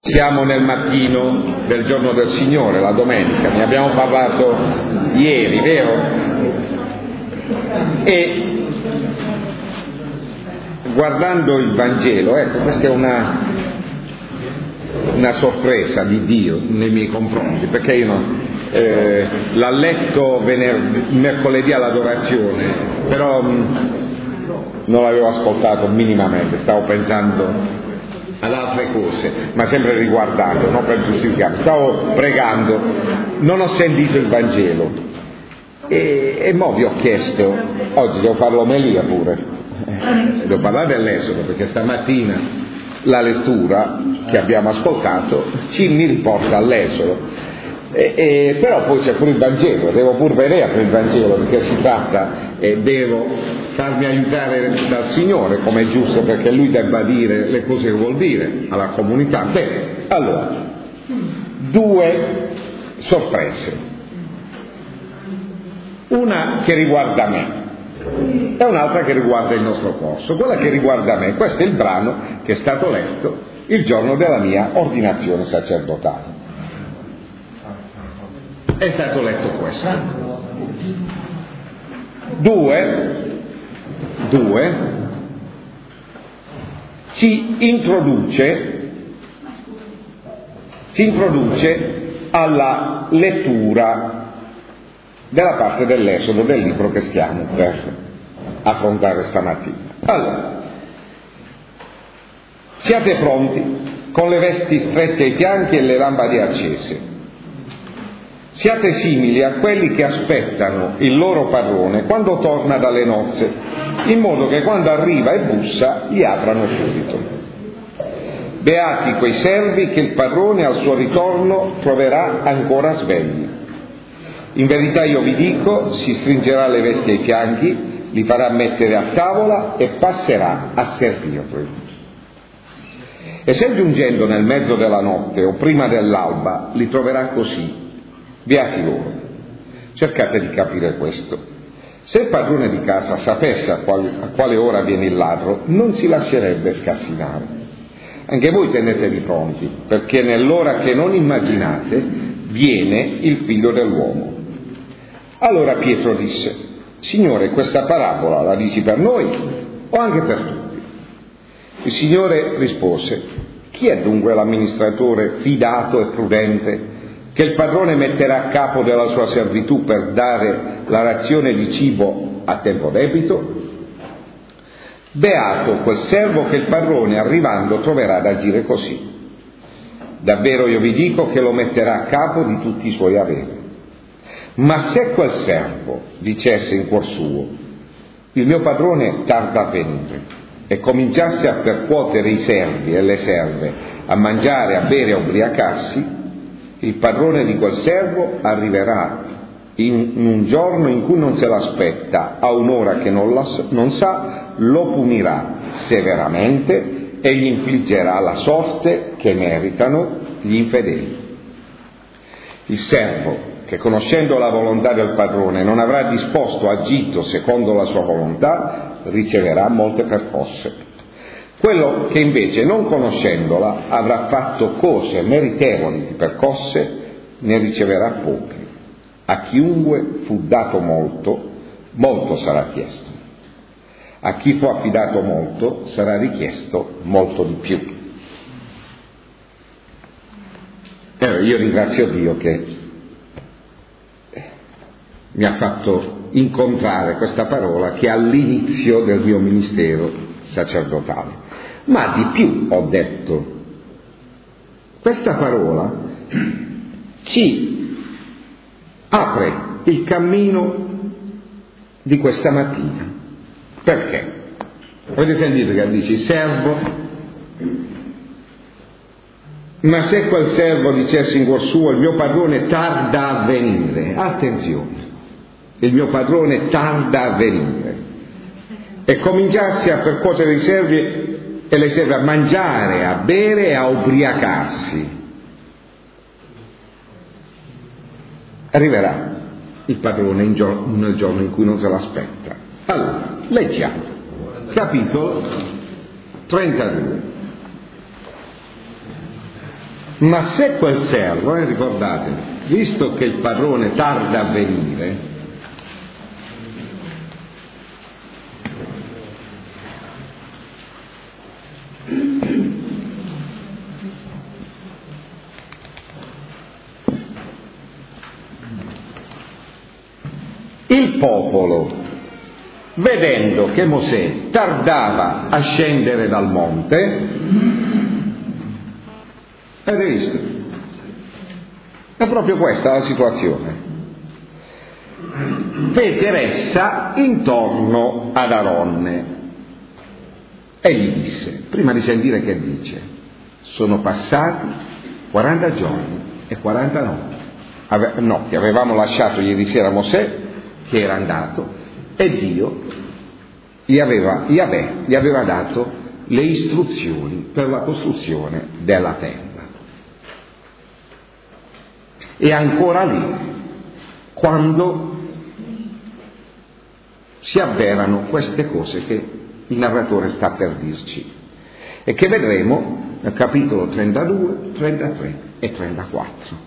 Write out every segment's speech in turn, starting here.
Siamo nel mattino del giorno del Signore, la domenica, ne abbiamo parlato ieri, vero? E guardando il Vangelo, ecco, questa è una sorpresa di Dio nei miei confronti, perché io l'ha letto mercoledì all'adorazione, però non l'avevo ascoltato minimamente, stavo pensando ad altre cose, ma sempre riguardando, non per giustificare. Stavo pregando, non ho sentito il Vangelo e mo vi ho chiesto, oggi devo fare l'omelia pure, devo parlare dell'Esodo, perché stamattina la lettura che abbiamo ascoltato mi riporta all'Esodo, però poi c'è pure il Vangelo, devo pure vedere per il Vangelo, perché si tratta e devo farmi aiutare dal Signore, come è giusto, perché Lui debba dire le cose che vuol dire alla comunità. Bene, allora, due sorprese, una che riguarda me e un'altra che riguarda il nostro corso. Quella che riguarda me, questo è il brano che è stato letto il giorno della mia ordinazione sacerdotale. È stato letto questo. Due ci introduce alla lettura della parte dell'Esodo, del libro che stiamo per affrontare stamattina. Allora, siate pronti con le vesti strette ai fianchi e le lampade accese. Siate simili a quelli che aspettano il loro padrone quando torna dalle nozze, in modo che quando arriva e bussa gli aprano subito. Beati quei servi che il padrone al suo ritorno troverà ancora svegli. In verità io vi dico, si stringerà le vesti ai fianchi, li farà mettere a tavola e passerà a servirli. E se giungendo nel mezzo della notte o prima dell'alba li troverà così, beati loro. Cercate di capire questo. Se il padrone di casa sapesse a quale ora viene il ladro, non si lascerebbe scassinare. Anche voi tenetevi pronti, perché nell'ora che non immaginate viene il figlio dell'uomo. Allora Pietro disse: Signore, questa parabola la dici per noi o anche per tutti? Il Signore rispose: chi è dunque l'amministratore fidato e prudente che il padrone metterà a capo della sua servitù per dare la razione di cibo a tempo debito? Beato quel servo che il padrone arrivando troverà ad agire così. Davvero io vi dico che lo metterà a capo di tutti i suoi averi. Ma se quel servo dicesse in cuor suo: il mio padrone tarda a venire, e cominciasse a percuotere i servi e le serve, a mangiare, a bere e a ubriacarsi, il padrone di quel servo arriverà in un giorno in cui non se l'aspetta, a un'ora che non sa, lo punirà severamente e gli infliggerà la sorte che meritano gli infedeli. Il servo che, conoscendo la volontà del padrone, non avrà disposto, agito secondo la sua volontà, riceverà molte percosse. Quello che invece, non conoscendola, avrà fatto cose meritevoli di percosse, ne riceverà poche. A chiunque fu dato molto, molto sarà chiesto. A chi fu affidato molto, sarà richiesto molto di più. Io ringrazio Dio che mi ha fatto incontrare questa parola che è all'inizio del mio ministero sacerdotale. Ma di più ho detto, questa parola ci apre il cammino di questa mattina. Perché? Avete sentito che dice servo? Ma se quel servo dicesse in cuor suo: il mio padrone tarda a venire, attenzione, il mio padrone tarda a venire, e cominciasse a percuotere i servi e le serve, a mangiare, a bere e a ubriacarsi, arriverà il padrone nel giorno in cui non se l'aspetta. Allora, leggiamo capitolo 32. Ma se quel servo, ricordatevi, visto che il padrone tarda a venire, il popolo, vedendo che Mosè tardava a scendere dal monte, avete visto? È proprio questa la situazione. Fece ressa intorno ad Aronne e gli disse, prima di sentire che dice, sono passati 40 giorni e 40 notti. Avevamo lasciato ieri sera Mosè che era andato e Dio gli aveva dato le istruzioni per la costruzione della tenda. E ancora lì, quando si avverano queste cose che il narratore sta per dirci e che vedremo nel capitolo 32, 33 e 34.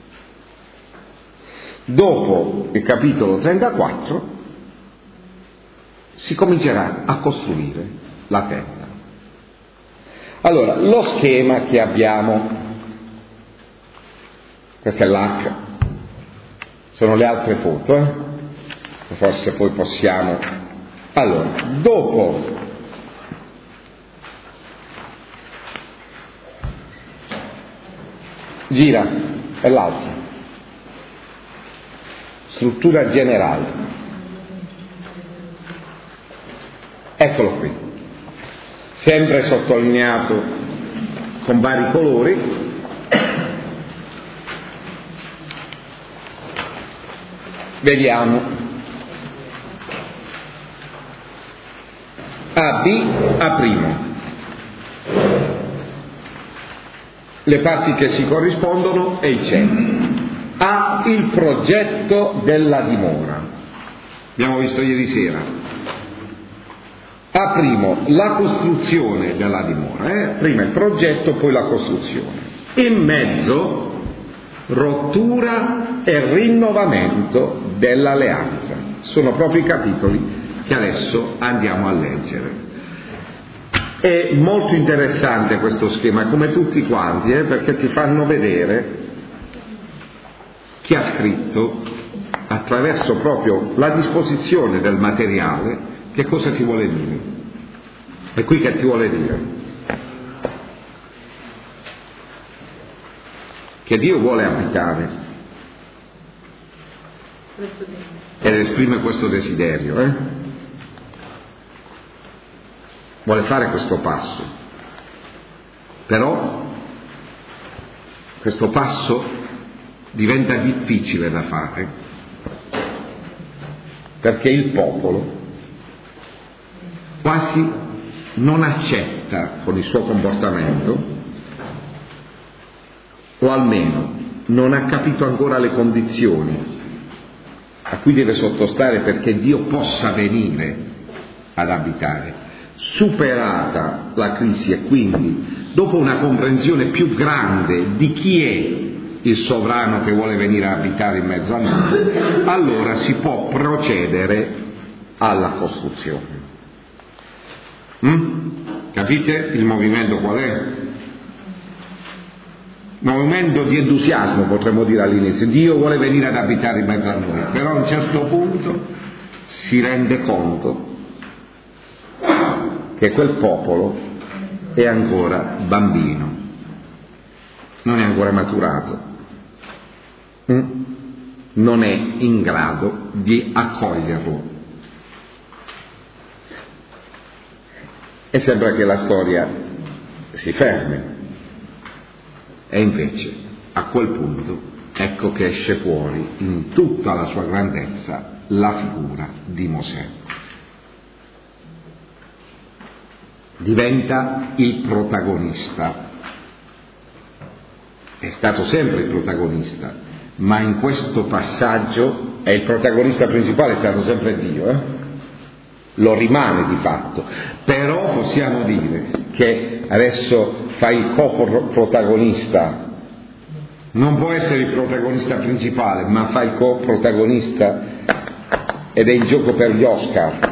Dopo il capitolo 34 si comincerà a costruire la tenda. Allora, lo schema che abbiamo, questa è l'H, sono le altre foto, forse poi possiamo. Allora, dopo gira, è l'altro, struttura generale, eccolo qui, sempre sottolineato con vari colori. Vediamo A, B, A', le parti che si corrispondono e il centro. A, il progetto della dimora, abbiamo visto ieri sera. A', la costruzione della dimora, prima il progetto, poi la costruzione. In mezzo rottura e rinnovamento dell'alleanza. Sono proprio i capitoli che adesso andiamo a leggere. È molto interessante questo schema, come tutti quanti, perché ti fanno vedere chi ha scritto, attraverso proprio la disposizione del materiale, che cosa ti vuole dire. È qui che ti vuole dire che Dio vuole abitare ed esprime questo desiderio, vuole fare questo passo, però questo passo diventa difficile da fare perché il popolo quasi non accetta con il suo comportamento, o almeno non ha capito ancora le condizioni a cui deve sottostare perché Dio possa venire ad abitare. Superata la crisi e quindi dopo una comprensione più grande di chi è il sovrano che vuole venire a abitare in mezzo a noi, allora si può procedere alla costruzione. Capite il movimento qual è? Movimento di entusiasmo, potremmo dire all'inizio. Dio vuole venire ad abitare in mezzo a noi, però a un certo punto si rende conto che quel popolo è ancora bambino, non è ancora maturato, non è in grado di accoglierlo. E sembra che la storia si fermi. E invece, a quel punto, ecco che esce fuori in tutta la sua grandezza la figura di Mosè. Diventa il protagonista. È stato sempre il protagonista, ma in questo passaggio è il protagonista principale, è stato sempre Dio, Lo rimane di fatto, però possiamo dire che adesso fa il coprotagonista Non può essere il protagonista principale, ma fa il co-protagonista ed è in gioco per gli Oscar.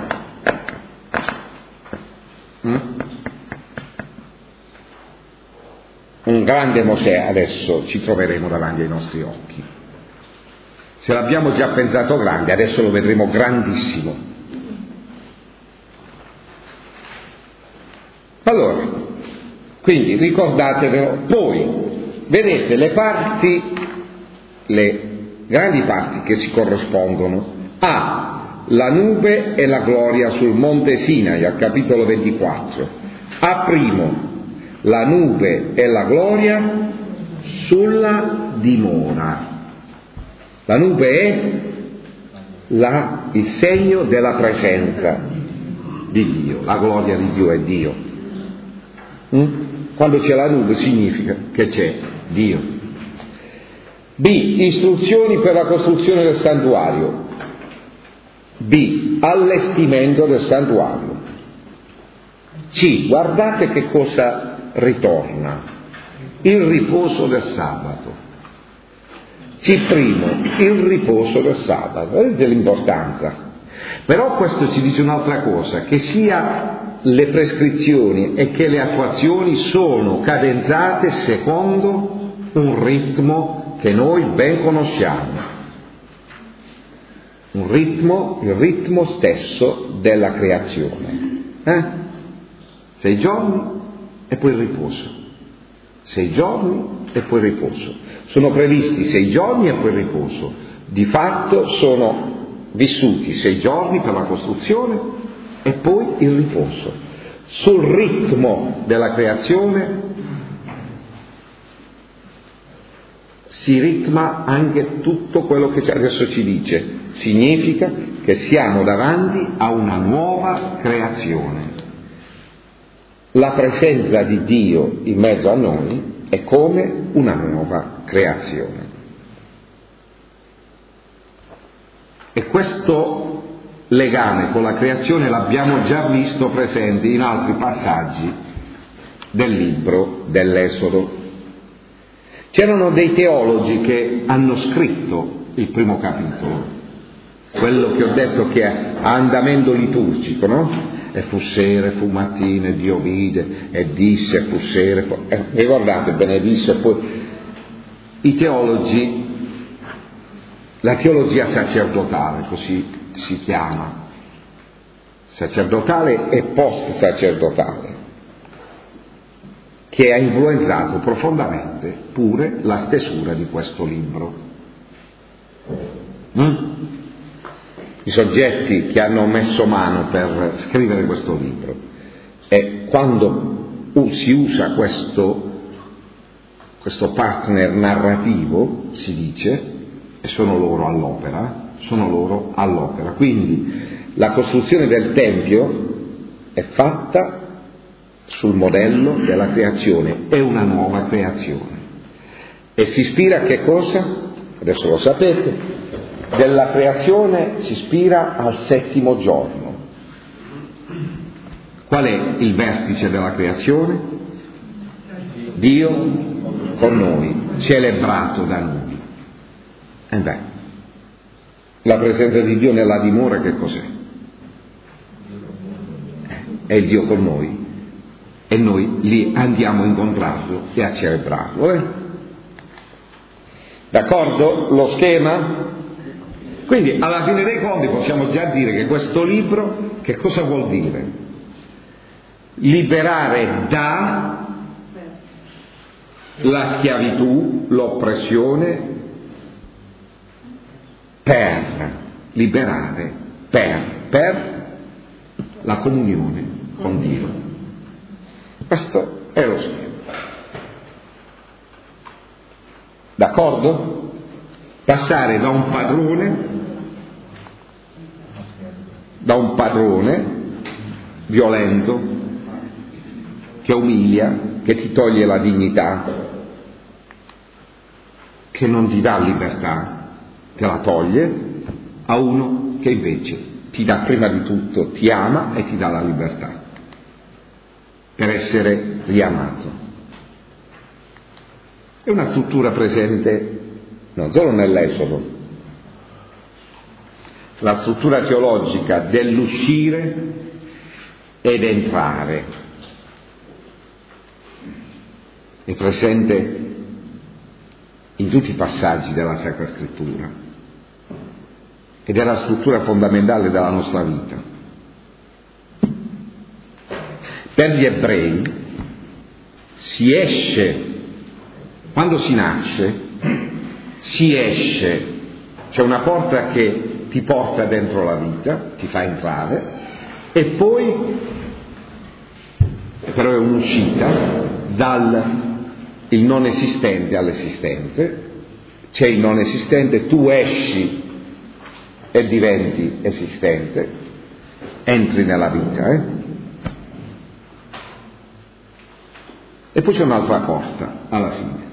Un grande Mosè adesso ci troveremo davanti ai nostri occhi. Se l'abbiamo già pensato grande, adesso lo vedremo grandissimo. Allora, quindi ricordatevelo. Poi vedete le parti, le grandi parti che si corrispondono a la nube e la gloria sul monte Sinai, al capitolo 24. A primo, la nube e la gloria sulla dimora. La nube è il segno della presenza di Dio, la gloria di Dio è Dio. Quando c'è la nube significa che c'è Dio. B. Istruzioni per la costruzione del santuario. B. Allestimento del santuario. C. Guardate che cosa ritorna: il riposo del sabato. C primo, il riposo del sabato. Vedete l'importanza. Però questo ci dice un'altra cosa, che sia le prescrizioni e che le attuazioni sono cadenzate secondo un ritmo che noi ben conosciamo. Un ritmo, il ritmo stesso della creazione. 6 giorni e poi il riposo. 6 giorni e poi il riposo. Sono previsti 6 giorni e poi il riposo. Di fatto sono vissuti 6 giorni per la costruzione e poi il riposo. Sul ritmo della creazione si ritma anche tutto quello che adesso ci dice. Significa che siamo davanti a una nuova creazione. La presenza di Dio in mezzo a noi è come una nuova creazione. E questo legame con la creazione l'abbiamo già visto presente in altri passaggi del libro dell'Esodo. C'erano dei teologi che hanno scritto il primo capitolo, quello che ho detto che ha andamento liturgico, no? E fu sera, fu mattina, e Dio vide, e disse, fu sera, ricordate, benedisse, e poi i teologi, la teologia sacerdotale, così si chiama, sacerdotale e post-sacerdotale, che ha influenzato profondamente pure la stesura di questo libro. I soggetti che hanno messo mano per scrivere questo libro, e quando si usa questo partner narrativo, si dice, e sono loro all'opera. Quindi la costruzione del Tempio è fatta sul modello della creazione, è una nuova creazione. E si ispira a che cosa? Adesso lo sapete. Della creazione si ispira al 7° giorno. Qual è il vertice della creazione? Dio con noi, celebrato da noi. La presenza di Dio nella dimora che cos'è? È il Dio con noi e noi lì andiamo a incontrarlo e a celebrarlo. D'accordo? Lo schema? Quindi alla fine dei conti possiamo già dire che questo libro che cosa vuol dire? Liberare da la schiavitù, l'oppressione, per liberare, per la comunione con Dio. Questo è lo schema. D'accordo? Passare da un padrone violento, che umilia, che ti toglie la dignità, che non ti dà libertà, te la toglie, a uno che invece ti dà prima di tutto, ti ama e ti dà la libertà per essere riamato. È una struttura presente non solo nell'Esodo, la struttura teologica dell'uscire ed entrare è presente in tutti i passaggi della Sacra Scrittura ed è la struttura fondamentale della nostra vita. Per gli ebrei si esce, quando si nasce, si esce, c'è una porta che ti porta dentro la vita, ti fa entrare, e poi però è un'uscita dal il non esistente all'esistente. C'è il non esistente, tu esci e diventi esistente, entri nella vita, E poi c'è un'altra porta alla fine.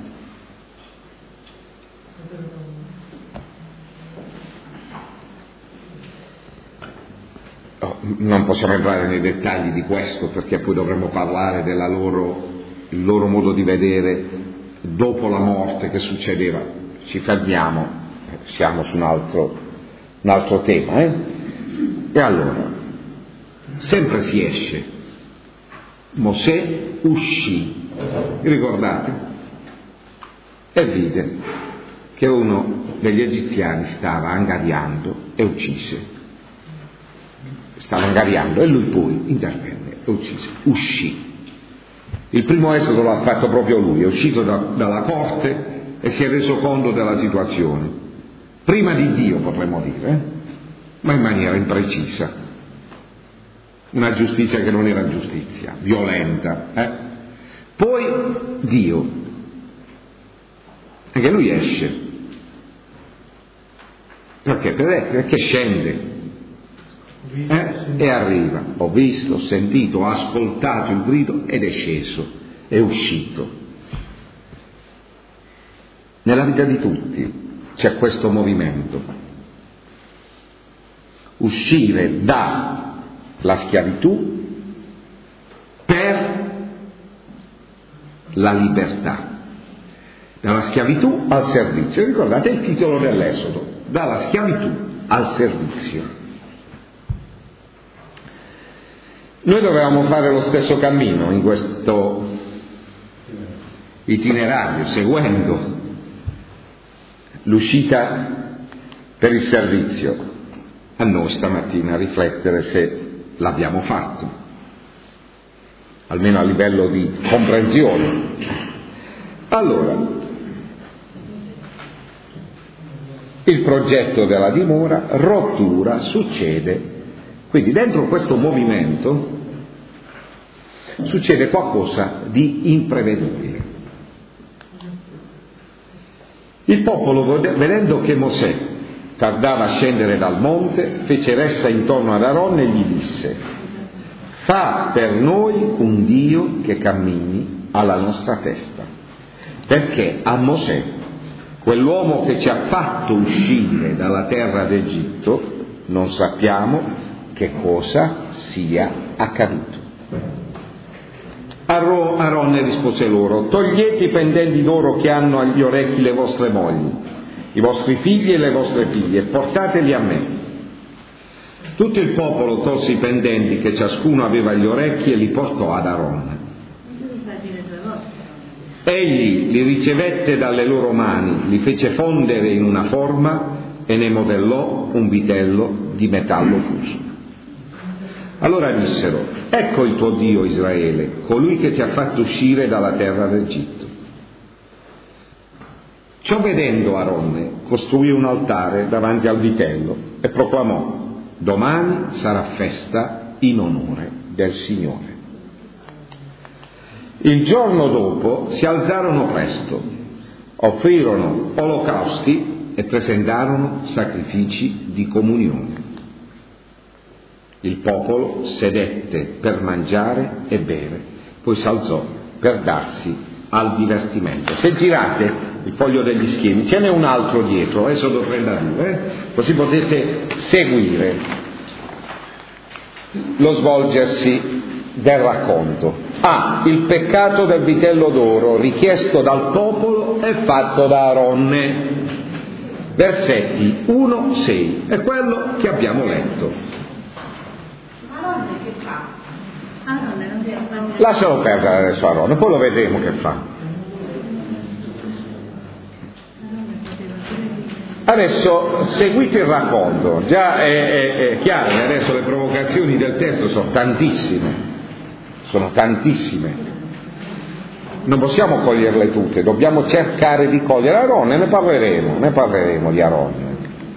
Non possiamo entrare nei dettagli di questo, perché poi dovremmo parlare della il loro modo di vedere dopo la morte, che succedeva. Ci fermiamo, siamo su un altro tema, E allora, sempre si esce. Mosè uscì, ricordate? E vide che uno degli egiziani stava angariando e uccise. Stava angariando e lui poi intervenne e uccise. Uscì. Il primo esodo l'ha fatto proprio lui, è uscito dalla corte e si è reso conto della situazione. Prima di Dio, potremmo dire, ma in maniera imprecisa. Una giustizia che non era giustizia, violenta. Poi Dio, anche lui esce. Perché? Perché scende. E arriva, ho visto, ho sentito, ho ascoltato il grido ed è sceso, è uscito. Nella vita di tutti c'è questo movimento: uscire dalla schiavitù per la libertà, dalla schiavitù al servizio. Ricordate il titolo dell'Esodo: dalla schiavitù al servizio. Noi dovevamo fare lo stesso cammino in questo itinerario, seguendo l'uscita per il servizio. A noi stamattina riflettere se l'abbiamo fatto, almeno a livello di comprensione. Allora, il progetto della dimora, rottura, succede. Quindi dentro questo movimento succede qualcosa di imprevedibile. Il popolo, vedendo che Mosè tardava a scendere dal monte, fece ressa intorno ad Aaron e gli disse: fa per noi un Dio che cammini alla nostra testa, perché a Mosè, quell'uomo che ci ha fatto uscire dalla terra d'Egitto, non sappiamo che cosa sia accaduto. Aaron rispose loro: togliete i pendenti d'oro che hanno agli orecchi le vostre mogli, i vostri figli e le vostre figlie, e portateli a me. Tutto il popolo tolse i pendenti che ciascuno aveva agli orecchi e li portò ad Aaron. Egli li ricevette dalle loro mani, li fece fondere in una forma e ne modellò un vitello di metallo fuso. Allora dissero: ecco il tuo Dio Israele, colui che ti ha fatto uscire dalla terra d'Egitto. Ciò vedendo, Aaron costruì un altare davanti al vitello e proclamò: domani sarà festa in onore del Signore. Il giorno dopo si alzarono presto, offrirono olocausti e presentarono sacrifici di comunione. Il popolo sedette per mangiare e bere, poi s'alzò per darsi al divertimento. Se girate il foglio degli schemi, ce n'è un altro dietro, Esodo 32, così potete seguire lo svolgersi del racconto. il peccato del vitello d'oro richiesto dal popolo e fatto da Aronne. Versetti 1-6, è quello che abbiamo letto. Aronne che fa? Aronne non deve fare. Lascialo perdere adesso Aronne, poi lo vedremo che fa. Adesso seguite il racconto, già è chiaro che adesso le provocazioni del testo sono tantissime, non possiamo coglierle tutte, dobbiamo cercare di cogliere Aronne, ne parleremo di Aronne.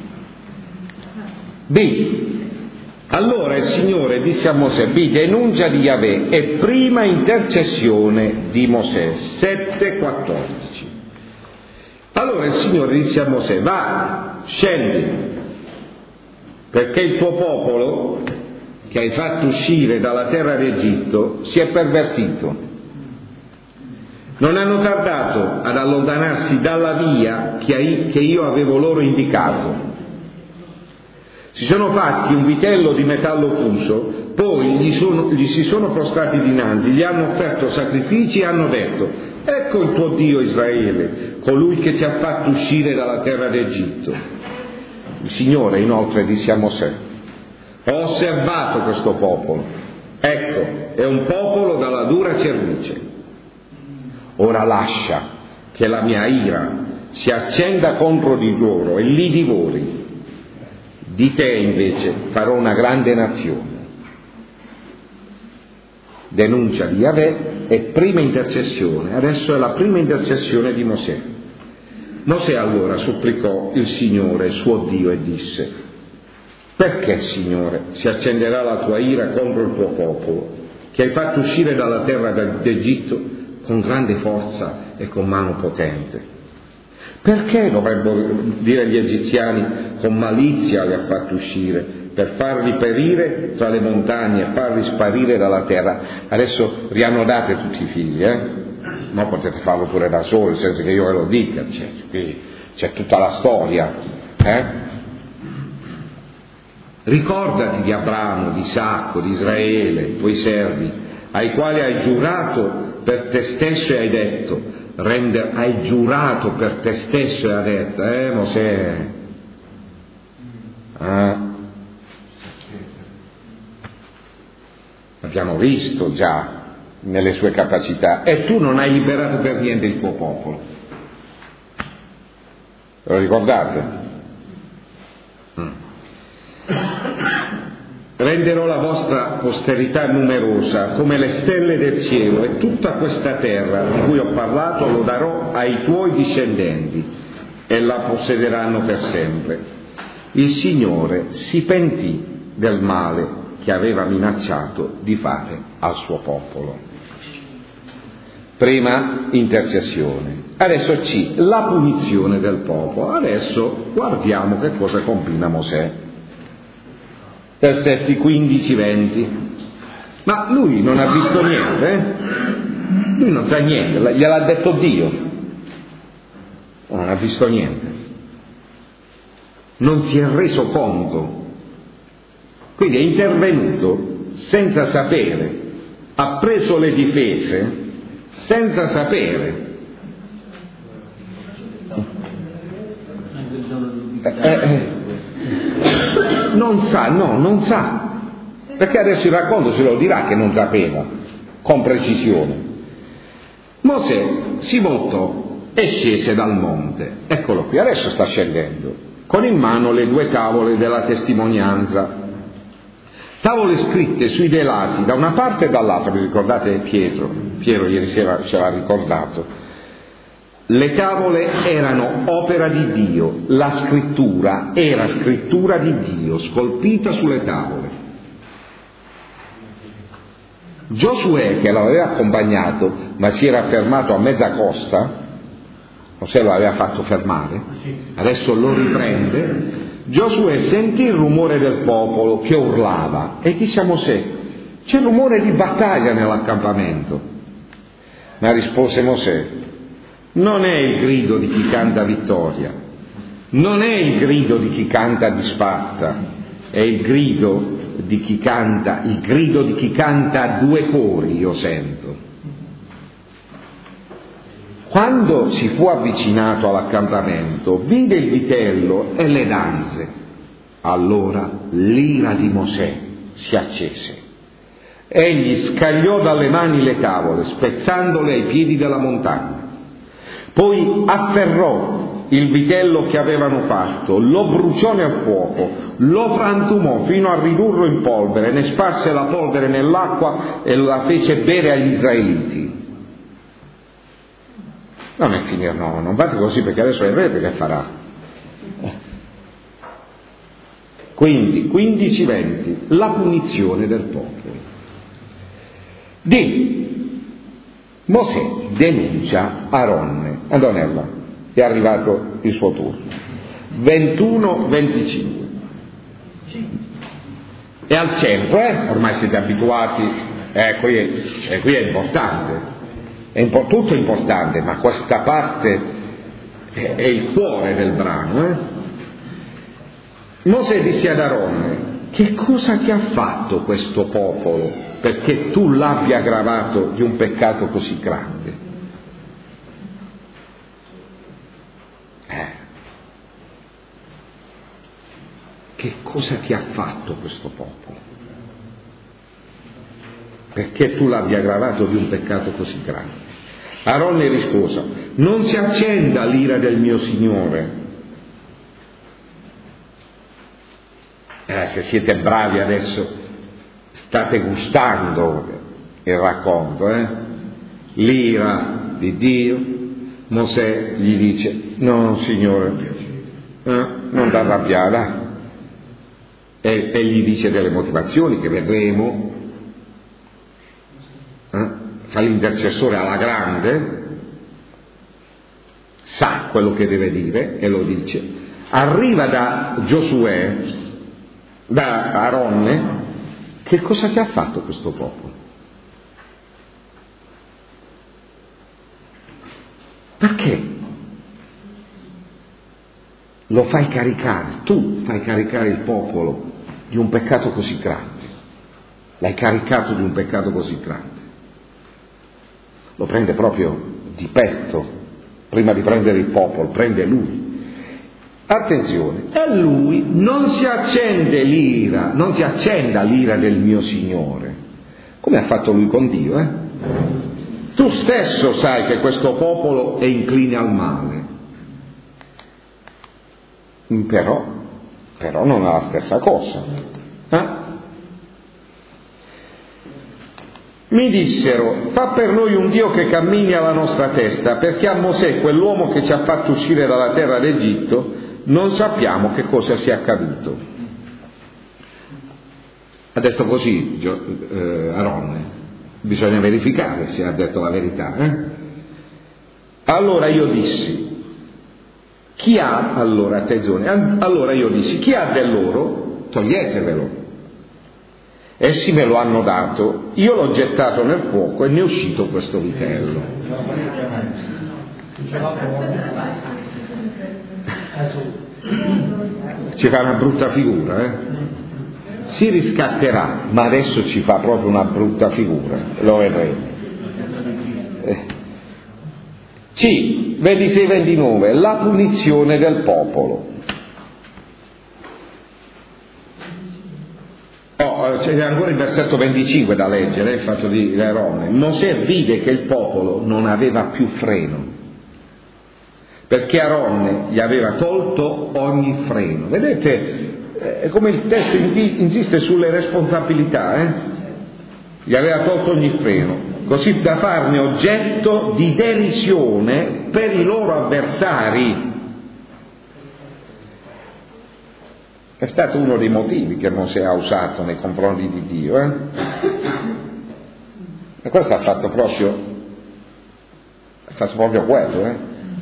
B. Allora il Signore disse a Mosè, B, denuncia di Yahweh e prima intercessione di Mosè, 7:14. Allora il Signore disse a Mosè, va, scendi, perché il tuo popolo, che hai fatto uscire dalla terra d'Egitto, si è pervertito. Non hanno tardato ad allontanarsi dalla via che io avevo loro indicato. Si sono fatti un vitello di metallo fuso, poi gli si sono prostrati dinanzi, gli hanno offerto sacrifici e hanno detto, ecco il tuo Dio Israele, colui che ti ha fatto uscire dalla terra d'Egitto. Il Signore inoltre disse a Mosè, ho osservato questo popolo, ecco, è un popolo dalla dura cervice. Ora lascia che la mia ira si accenda contro di loro e li divori. Di te invece farò una grande nazione. Denuncia di Yahweh e prima intercessione. Adesso è la prima intercessione di Mosè. Mosè allora supplicò il Signore, suo Dio, e disse, perché, Signore, si accenderà la tua ira contro il tuo popolo, che hai fatto uscire dalla terra d'Egitto con grande forza e con mano potente? Perché dovrebbero dire gli egiziani, con malizia li ha fatti uscire, per farli perire tra le montagne e farli sparire dalla terra? Adesso riannodate tutti i figli, ma potete farlo pure da soli, senza che io ve lo dica, c'è tutta la storia, Ricordati di Abramo, di Isacco, di Israele, tuoi servi, ai quali hai giurato per te stesso e hai detto, hai giurato per te stesso e hai detto, Mosè, abbiamo visto già nelle sue capacità, e tu non hai liberato per niente il tuo popolo. Lo ricordate? Renderò la vostra posterità numerosa come le stelle del cielo, e tutta questa terra di cui ho parlato lo darò ai tuoi discendenti e la possederanno per sempre. Il Signore si pentì del male che aveva minacciato di fare al suo popolo. Prima intercessione. Adesso C, la punizione del popolo. Adesso guardiamo che cosa combina Mosè. Versetti 15-20. Ma lui non ha visto niente, Lui non sa niente, gliel'ha detto Dio. Non ha visto niente. Non si è reso conto. Quindi è intervenuto senza sapere, ha preso le difese senza sapere. Non sa, perché adesso il racconto se lo dirà che non sapeva con precisione. Mosè si voltò e scese dal monte, eccolo qui, adesso sta scendendo, con in mano le 2 tavole della testimonianza, tavole scritte sui due lati, da una parte e dall'altra. Vi ricordate Piero ieri sera ce l'ha ricordato. Le tavole erano opera di Dio, la scrittura era scrittura di Dio, scolpita sulle tavole. Giosuè, che l'aveva accompagnato, ma si era fermato a mezza costa, Mosè lo aveva fatto fermare, adesso lo riprende. Giosuè sentì il rumore del popolo che urlava e disse a Mosè, c'è rumore di battaglia nell'accampamento. Ma rispose Mosè, non è il grido di chi canta vittoria, non è il grido di chi canta disfatta, è il grido di chi canta, il grido di chi canta a due cori io sento. Quando si fu avvicinato all'accampamento, vide il vitello e le danze. Allora l'ira di Mosè si accese. Egli scagliò dalle mani le tavole, spezzandole ai piedi della montagna. Poi afferrò il vitello che avevano fatto, lo bruciò nel fuoco, lo frantumò fino a ridurlo in polvere, ne sparse la polvere nell'acqua e la fece bere agli israeliti. Non è finire, no, non fate così perché adesso è vero che farà. Quindi 15-20, la punizione del popolo. Mosè denuncia Aronne. Antonella, è arrivato il suo turno. 21-25. È al centro, ormai siete abituati, qui è importante. Tutto è importante, ma questa parte è il cuore del brano. Mosè disse ad Aronne: che cosa ti ha fatto questo popolo perché tu l'abbia aggravato di un peccato così grande? Che cosa ti ha fatto questo popolo perché tu l'abbia aggravato di un peccato così grande? Aronne rispose: non si accenda l'ira del mio Signore. Se siete bravi adesso state gustando il racconto, l'ira di Dio. Mosè gli dice: no Signore, non ti arrabbiare, e gli dice delle motivazioni che vedremo. Fa l'intercessore alla grande, sa quello che deve dire e lo dice. Arriva da Giosuè, da Aronne: che cosa ti ha fatto questo popolo? Perché lo fai caricare, tu fai caricare il popolo di un peccato così grande? L'hai caricato di un peccato così grande. Lo prende proprio di petto, prima di prendere il popolo, prende lui. Attenzione, e lui non si accenda l'ira del mio Signore, come ha fatto lui con Dio. Tu stesso sai che questo popolo è incline al male, però non è la stessa cosa. Mi dissero: fa per noi un Dio che cammini alla nostra testa, perché a Mosè, quell'uomo che ci ha fatto uscire dalla terra d'Egitto, non sappiamo che cosa sia accaduto. Ha detto così Aronne, bisogna verificare se ha detto la verità. Allora io dissi: chi ha dell'oro, toglietevelo. Essi me lo hanno dato, io l'ho gettato nel fuoco e ne è uscito questo vitello. Ci fa una brutta figura, Si riscatterà, ma adesso ci fa proprio una brutta figura, lo vedremo. 26-29, la punizione del popolo. C'è ancora il versetto 25 da leggere, il fatto di Aronne. Mosè vide che il popolo non aveva più freno, perché Aronne gli aveva tolto ogni freno. Vedete come il testo insiste sulle responsabilità, Gli aveva tolto ogni freno, così da farne oggetto di derisione per i loro avversari. È stato uno dei motivi che Mosè ha usato nei confronti di Dio. E questo ha fatto proprio quello.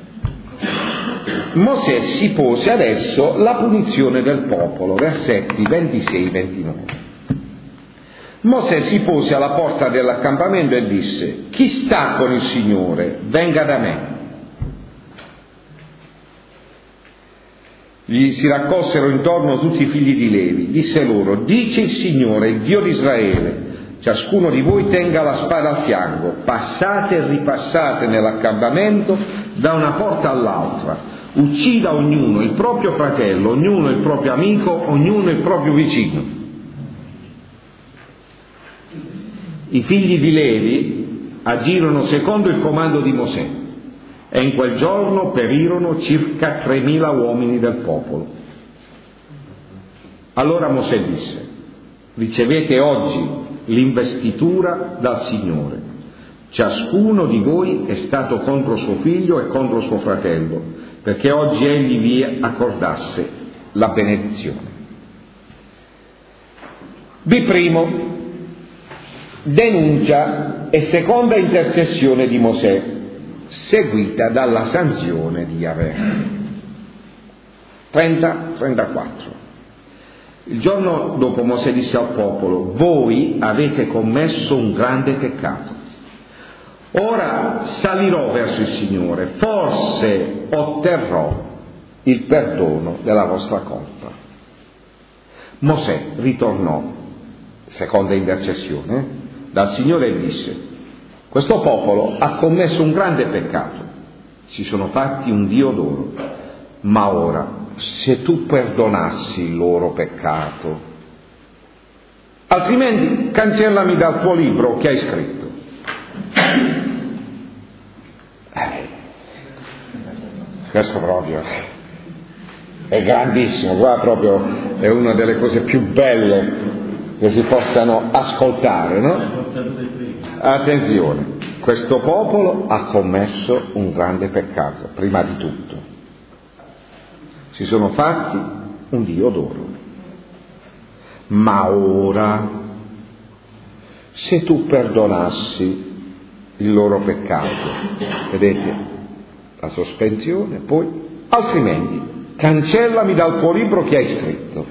Mosè si pose adesso la punizione del popolo, versetti 26-29. Mosè si pose alla porta dell'accampamento e disse: chi sta con il Signore, venga da me. Gli si raccolsero intorno tutti i figli di Levi. Disse loro: dice il Signore, il Dio di Israele, ciascuno di voi tenga la spada al fianco, passate e ripassate nell'accampamento da una porta all'altra, uccida ognuno il proprio fratello, ognuno il proprio amico, ognuno il proprio vicino. I figli di Levi agirono secondo il comando di Mosè, e in quel giorno perirono circa 3.000 uomini del popolo. Allora Mosè disse: ricevete oggi l'investitura dal Signore. Ciascuno di voi è stato contro suo figlio e contro suo fratello, perché oggi egli vi accordasse la benedizione. B', denuncia e seconda intercessione di Mosè, seguita dalla sanzione di Yahweh. 30-34. Il giorno dopo Mosè disse al popolo: voi avete commesso un grande peccato. Ora salirò verso il Signore, forse otterrò il perdono della vostra colpa. Mosè ritornò, seconda intercessione, dal Signore e disse: questo popolo ha commesso un grande peccato, si sono fatti un Dio d'oro, ma ora, se tu perdonassi il loro peccato, altrimenti cancellami dal tuo libro che hai scritto. Questo proprio è grandissimo, qua proprio è una delle cose più belle che si possano ascoltare, no? Attenzione, questo popolo ha commesso un grande peccato, prima di tutto. Si sono fatti un Dio d'oro. Ma ora, se tu perdonassi il loro peccato, vedete la sospensione, poi, altrimenti cancellami dal tuo libro che hai scritto.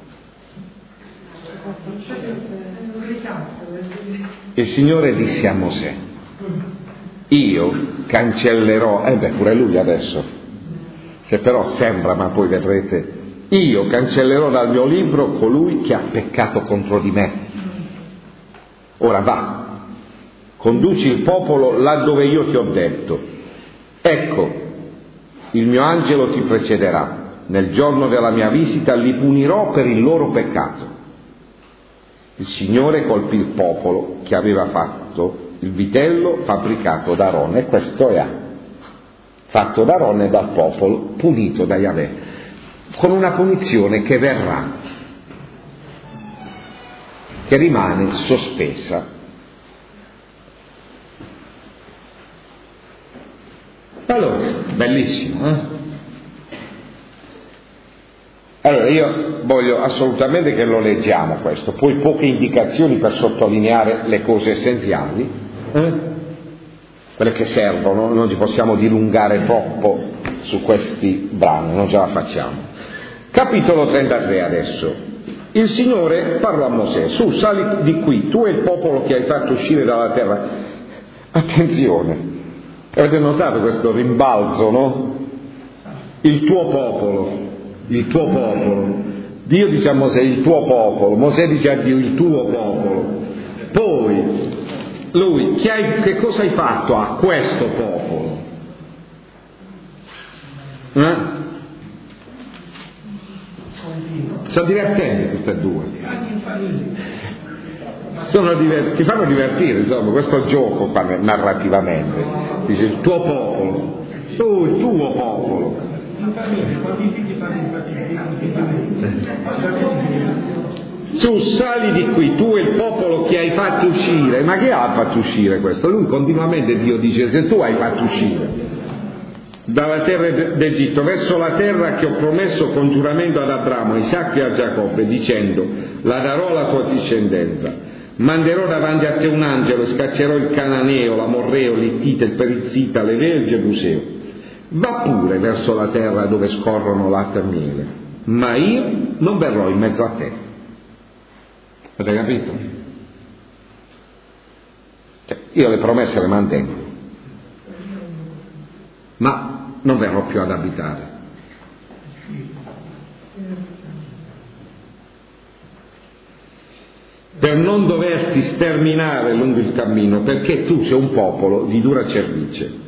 Il Signore disse a Mosè: io cancellerò, pure lui adesso, se però sembra, ma poi vedrete, io cancellerò dal mio libro colui che ha peccato contro di me. Ora va, conduci il popolo là dove io ti ho detto. Ecco, il mio angelo ti precederà. Nel giorno della mia visita li punirò per il loro peccato. Il Signore colpì il popolo che aveva fatto il vitello fabbricato da Aronne, e questo è fatto da Aronne e dal popolo, punito da Yahweh, con una punizione che verrà, che rimane sospesa. Allora, bellissimo, eh? Allora, io voglio assolutamente che lo leggiamo questo, poi poche indicazioni per sottolineare le cose essenziali, quelle che servono, non ci possiamo dilungare troppo su questi brani, non ce la facciamo. Capitolo 33 adesso. Il Signore parla a Mosè: su, sali di qui, tu e il popolo che hai fatto uscire dalla terra. Attenzione, avete notato questo rimbalzo, no? Il tuo popolo. Il tuo popolo. Dio dice a Mosè: il tuo popolo. Mosè dice a Dio: il tuo popolo. Poi lui: che cosa hai fatto a questo popolo? Sono divertenti tutte e due. Ti fanno divertire, insomma, questo gioco qua narrativamente. Dice: il tuo popolo. Tu, il tuo popolo. Su, sali di qui, tu e il popolo che hai fatto uscire. Ma che ha fatto uscire questo? Lui continuamente, Dio dice, che tu hai fatto uscire dalla terra d'Egitto verso la terra che ho promesso con giuramento ad Abramo, a Isacco e a Giacobbe, dicendo: la darò alla tua discendenza. Manderò davanti a te un angelo e scaccerò il Cananeo, l'Amorreo, l'Ittita, il Perizzita, l'Eveo e il Gebuseo. Va pure verso la terra dove scorrono latte e miele, ma io non verrò in mezzo a te. Avete capito? Io le promesse le mantengo, ma non verrò più ad abitare. per non doverti sterminare lungo il cammino, perché tu sei un popolo di dura cervice.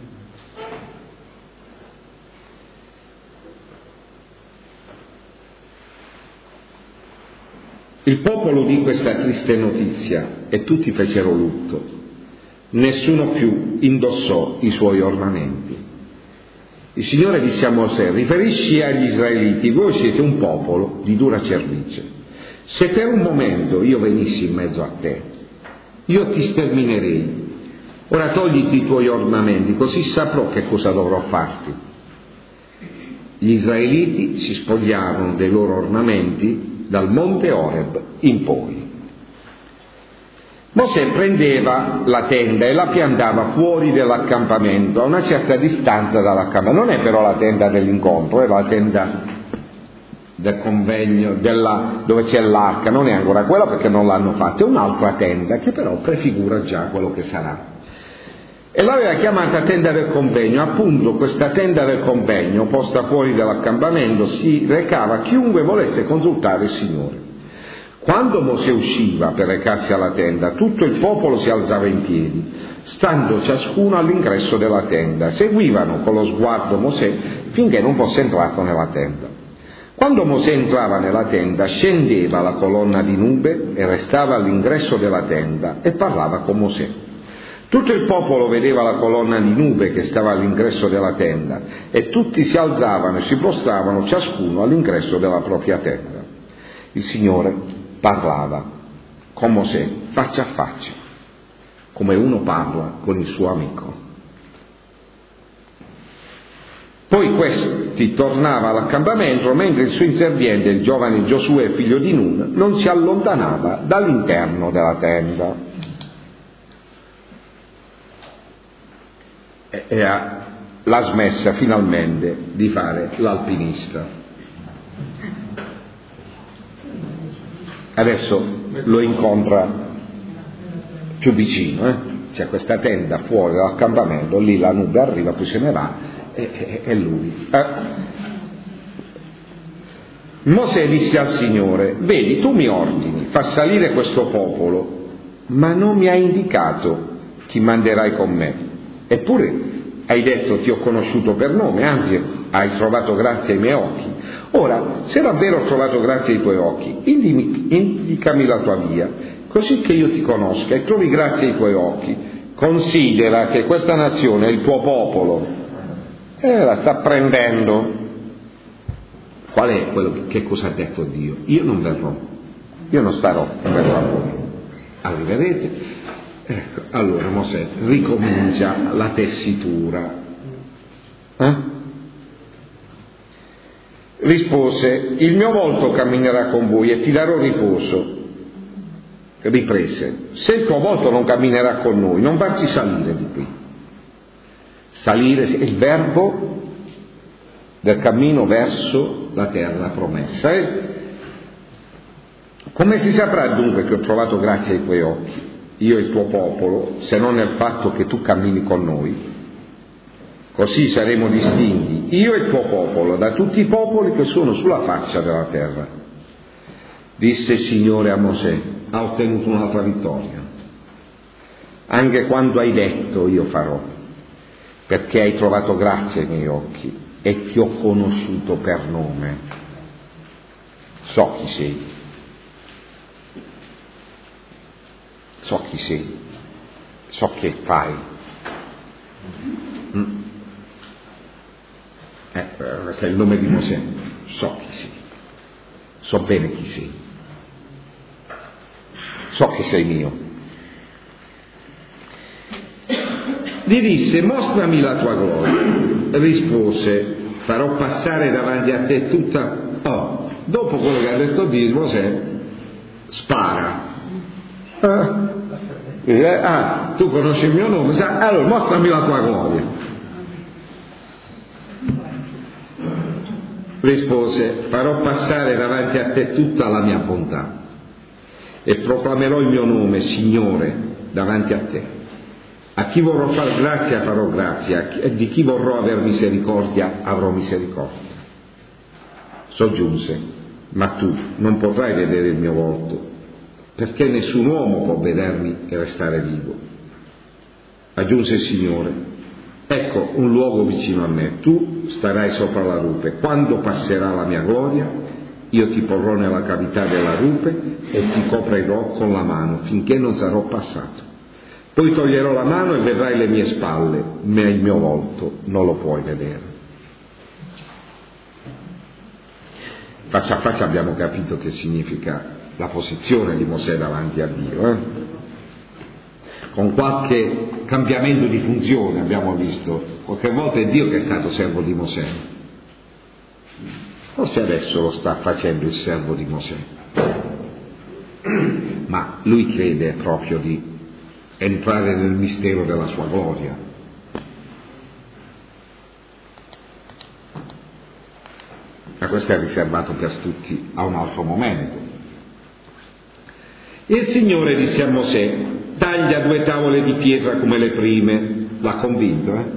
Il popolo udì questa triste notizia e tutti fecero lutto. Nessuno più indossò i suoi ornamenti. Il Signore disse a Mosè: riferisci agli israeliti, voi siete un popolo di dura cervice. Se per un momento io venissi in mezzo a te, io ti sterminerei. Ora togliti i tuoi ornamenti, così saprò che cosa dovrò farti. Gli israeliti si spogliarono dei loro ornamenti dal monte Oreb in poi. Mosè prendeva la tenda e la piantava fuori dell'accampamento, a una certa distanza dall'accampamento. Non è però la tenda dell'incontro, è la tenda del convegno, dove c'è l'arca, non è ancora quella perché non l'hanno fatta, è un'altra tenda che però prefigura già quello che sarà. E l'aveva chiamata tenda del convegno. Appunto questa tenda del convegno, posta fuori dall'accampamento, si recava chiunque volesse consultare il Signore. Quando Mosè usciva per recarsi alla tenda, tutto il popolo si alzava in piedi, stando ciascuno all'ingresso della tenda. Seguivano con lo sguardo Mosè finché non fosse entrato nella tenda. Quando Mosè entrava nella tenda, scendeva la colonna di nube e restava all'ingresso della tenda e parlava con Mosè. Tutto il popolo vedeva la colonna di nube che stava all'ingresso della tenda e tutti si alzavano e si prostravano ciascuno all'ingresso della propria tenda. Il Signore parlava con Mosè faccia a faccia, come uno parla con il suo amico. Poi questi tornava all'accampamento mentre il suo inserviente, il giovane Giosuè figlio di Nun, non si allontanava dall'interno della tenda. E l'ha smessa finalmente di fare l'alpinista. Adesso lo incontra più vicino, c'è questa tenda fuori dall'accampamento, lì la nube arriva, poi se ne va e lui. Mosè disse al Signore: vedi, tu mi ordini, fa salire questo popolo, ma non mi hai indicato chi manderai con me. Eppure hai detto ti ho conosciuto per nome, anzi hai trovato grazia ai miei occhi. Ora, se davvero ho trovato grazia ai tuoi occhi, indicami la tua via, così che io ti conosca e trovi grazia ai tuoi occhi. Considera che questa nazione è il tuo popolo. La sta prendendo. Qual è che cosa ha detto Dio? Io non verrò, io non starò, verrò a voi. Arriverete. Ecco, allora Mosè ricomincia la tessitura. Rispose: il mio volto camminerà con voi e ti darò riposo. Riprese: se il tuo volto non camminerà con noi, non farci salire di qui. Salire è il verbo del cammino verso la terra promessa. Come si saprà dunque che ho trovato grazia ai tuoi occhi, io e il tuo popolo, se non nel fatto che tu cammini con noi? Così saremo distinti, io e il tuo popolo, da tutti i popoli che sono sulla faccia della terra. Disse il Signore a Mosè: ha ottenuto un'altra vittoria. Anche quando hai detto io farò, perché hai trovato grazia ai miei occhi e ti ho conosciuto per nome. So chi sei. So chi sei, so che fai. Questo è il nome di Mosè. So chi sei, so bene chi sei, so che sei mio. Gli disse: mostrami la tua gloria. Rispose: farò passare davanti a te tutta. Dopo quello che ha detto Dio, Mosè spara. Tu conosci il mio nome, allora mostrami la tua gloria. Rispose: farò passare davanti a te tutta la mia bontà e proclamerò il mio nome, Signore, davanti a te. A chi vorrò far grazia farò grazia, e di chi vorrò aver misericordia avrò misericordia. Soggiunse: ma tu non potrai vedere il mio volto, perché nessun uomo può vedermi e restare vivo. Aggiunse il Signore: ecco un luogo vicino a me, tu starai sopra la rupe. Quando passerà la mia gloria, io ti porrò nella cavità della rupe e ti coprirò con la mano finché non sarò passato. Poi toglierò la mano e vedrai le mie spalle, ma il mio volto non lo puoi vedere. Faccia a faccia abbiamo capito che significa la posizione di Mosè davanti a Dio. Con qualche cambiamento di funzione abbiamo visto. Qualche volta è Dio che è stato servo di Mosè. Forse adesso lo sta facendo il servo di Mosè. Ma lui crede proprio di entrare nel mistero della sua gloria. Ma questo è riservato per tutti a un altro momento. Il Signore disse a Mosè: taglia 2 tavole di pietra come le prime. L'ha convinto,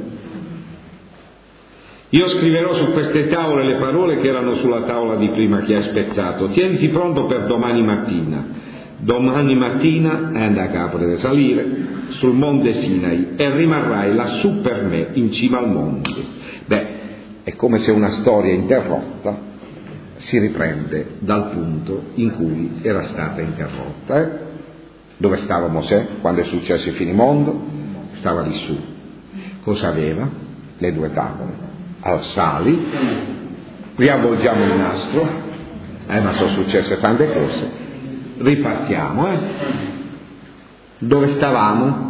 Io scriverò su queste tavole le parole che erano sulla tavola di prima che hai spezzato. Tieniti pronto per domani mattina. Domani mattina anda a capo, deve salire sul monte Sinai e rimarrai lassù per me, in cima al monte. È come se una storia interrotta si riprende dal punto in cui era stata interrotta. Dove stava Mosè quando è successo il finimondo? Stava lì su. Cosa aveva? Le 2 tavole. Allora sali, riavvolgiamo il nastro, ma sono successe tante cose. Ripartiamo, Dove stavamo?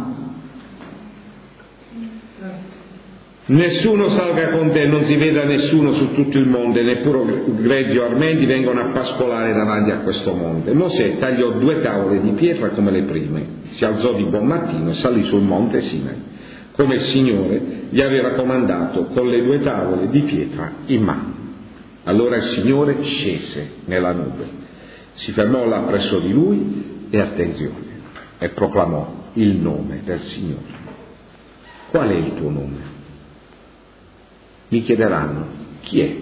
Nessuno salga con te, non si veda nessuno su tutto il monte, neppure greggi o armenti vengono a pascolare davanti a questo monte. Mosè tagliò 2 tavole di pietra come le prime, si alzò di buon mattino e salì sul monte Sinai, come il Signore gli aveva comandato, con le 2 tavole di pietra in mano. Allora il Signore scese nella nube, si fermò là presso di lui e attenzione, e proclamò il nome del Signore. Qual è il tuo nome? Mi chiederanno: chi è?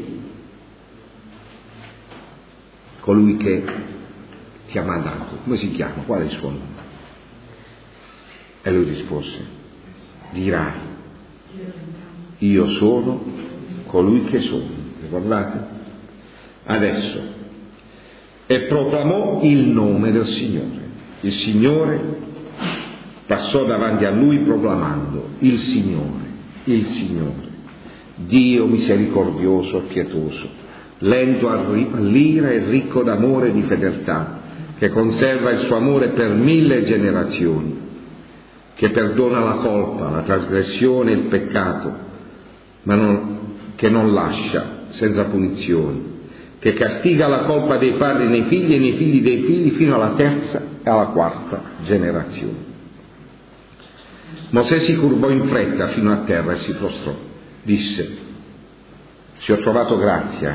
Colui che ti ha mandato. Come si chiama? Qual è il suo nome? E lui rispose: dirai: io sono colui che sono. Ricordate? Adesso. E proclamò il nome del Signore. Il Signore passò davanti a lui proclamando: il Signore, Dio misericordioso e pietoso, lento all'ira e ricco d'amore e di fedeltà, che conserva il suo amore per 1000 generazioni, che perdona la colpa, la trasgressione e il peccato, che non lascia senza punizioni, che castiga la colpa dei padri nei figli e nei figli dei figli fino alla 3ª e alla 4ª generazione. Mosè si curvò in fretta fino a terra e si prostrò. Disse: se ho trovato grazia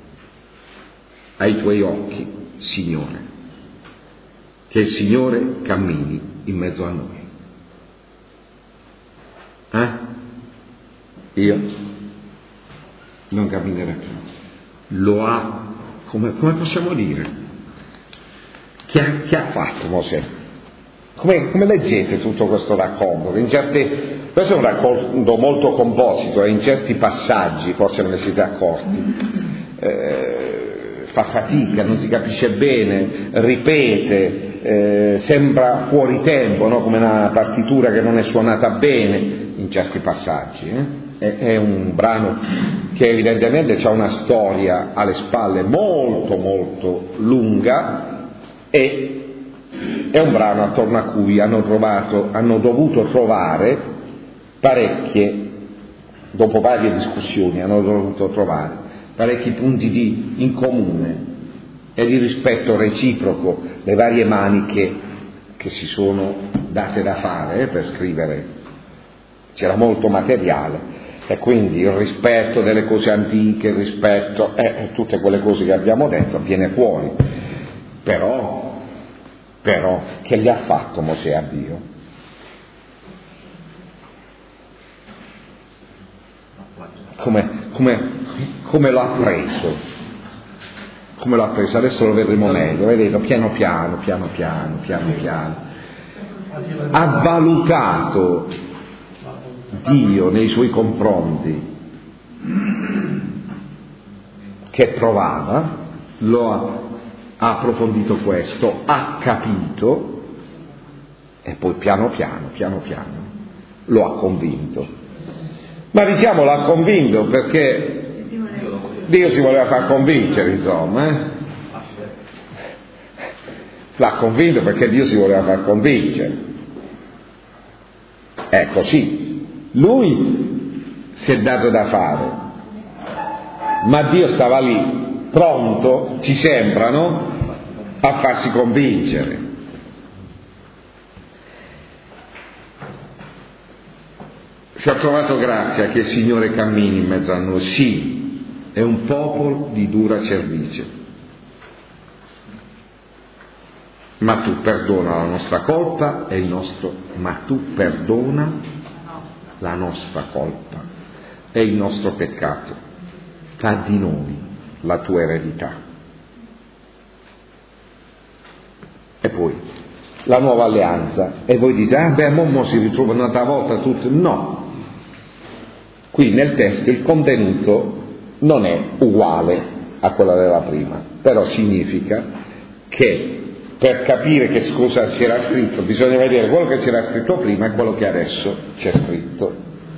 ai tuoi occhi, Signore, che il Signore cammini in mezzo a noi. Io non camminerò più. Lo ha, come possiamo dire? Che ha fatto Mosè? Come leggete tutto questo racconto? Questo è un racconto molto composito e in certi passaggi, forse non ne siete accorti, fa fatica, non si capisce bene, ripete, sembra fuori tempo, no? Come una partitura che non è suonata bene in certi passaggi. È un brano che evidentemente ha una storia alle spalle molto molto lunga e è un brano attorno a cui hanno dovuto trovare parecchie, dopo varie discussioni, hanno dovuto trovare parecchi punti in comune e di rispetto reciproco, le varie maniche che si sono date da fare per scrivere. C'era molto materiale e quindi il rispetto delle cose antiche, il rispetto, tutte quelle cose che abbiamo detto viene fuori. Però che gli ha fatto Mosè a Dio? Come lo ha preso? come l'ha preso, adesso lo vedremo meglio, vedete, piano piano, ha valutato Dio nei suoi confronti che provava, ha approfondito questo, ha capito e poi piano piano lo ha convinto. Ma diciamo l'ha convinto perché Dio si voleva far convincere, insomma. L'ha convinto perché Dio si voleva far convincere. È così. Lui si è dato da fare, ma Dio stava lì, pronto, ci sembra, no? A farsi convincere. Si è trovato grazia che il Signore cammini in mezzo a noi. Sì, è un popolo di dura cervice, ma tu perdona la nostra colpa e ma tu perdona la nostra colpa e il nostro peccato. Fa di noi la tua eredità. E poi la nuova alleanza. E voi dite, mo si ritrova un'altra volta tutto. No. Qui nel testo il contenuto non è uguale a quello della prima, però significa che per capire che cosa c'era scritto bisogna vedere quello che c'era scritto prima e quello che adesso c'è scritto.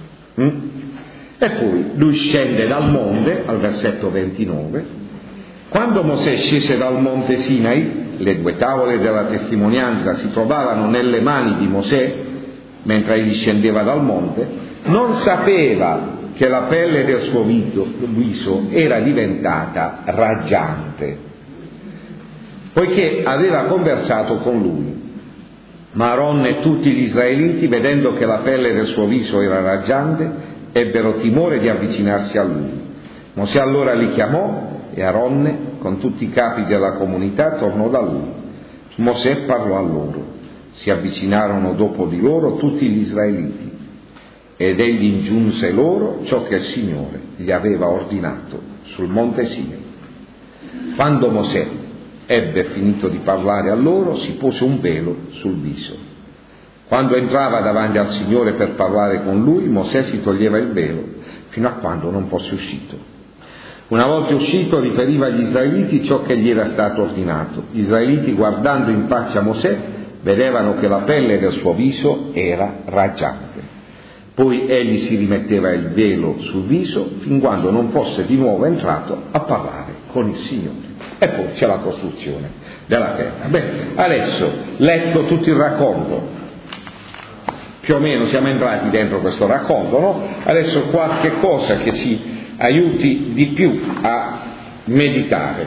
E poi lui scende dal monte, al versetto 29, quando Mosè scese dal monte Sinai, le 2 tavole della testimonianza si trovavano nelle mani di Mosè mentre egli scendeva dal monte. Non sapeva che la pelle del suo viso era diventata raggiante, poiché aveva conversato con lui. Ma Aaron e tutti gli israeliti, vedendo che la pelle del suo viso era raggiante, ebbero timore di avvicinarsi a lui. Mosè allora li chiamò e Aaron, con tutti i capi della comunità, tornò da lui. Mosè parlò a loro. Si avvicinarono dopo di loro tutti gli israeliti. Ed egli ingiunse loro ciò che il Signore gli aveva ordinato sul monte Sinai. Quando Mosè ebbe finito di parlare a loro, si pose un velo sul viso. Quando entrava davanti al Signore per parlare con lui, Mosè si toglieva il velo fino a quando non fosse uscito. Una volta uscito, riferiva agli israeliti ciò che gli era stato ordinato. Gli israeliti, guardando in faccia a Mosè, vedevano che la pelle del suo viso era raggiante. Poi egli si rimetteva il velo sul viso fin quando non fosse di nuovo entrato a parlare con il Signore. E poi c'è la costruzione della terra. Adesso, letto tutto il racconto, più o meno siamo entrati dentro questo racconto, no? Adesso qualche cosa che ci aiuti di più a meditare.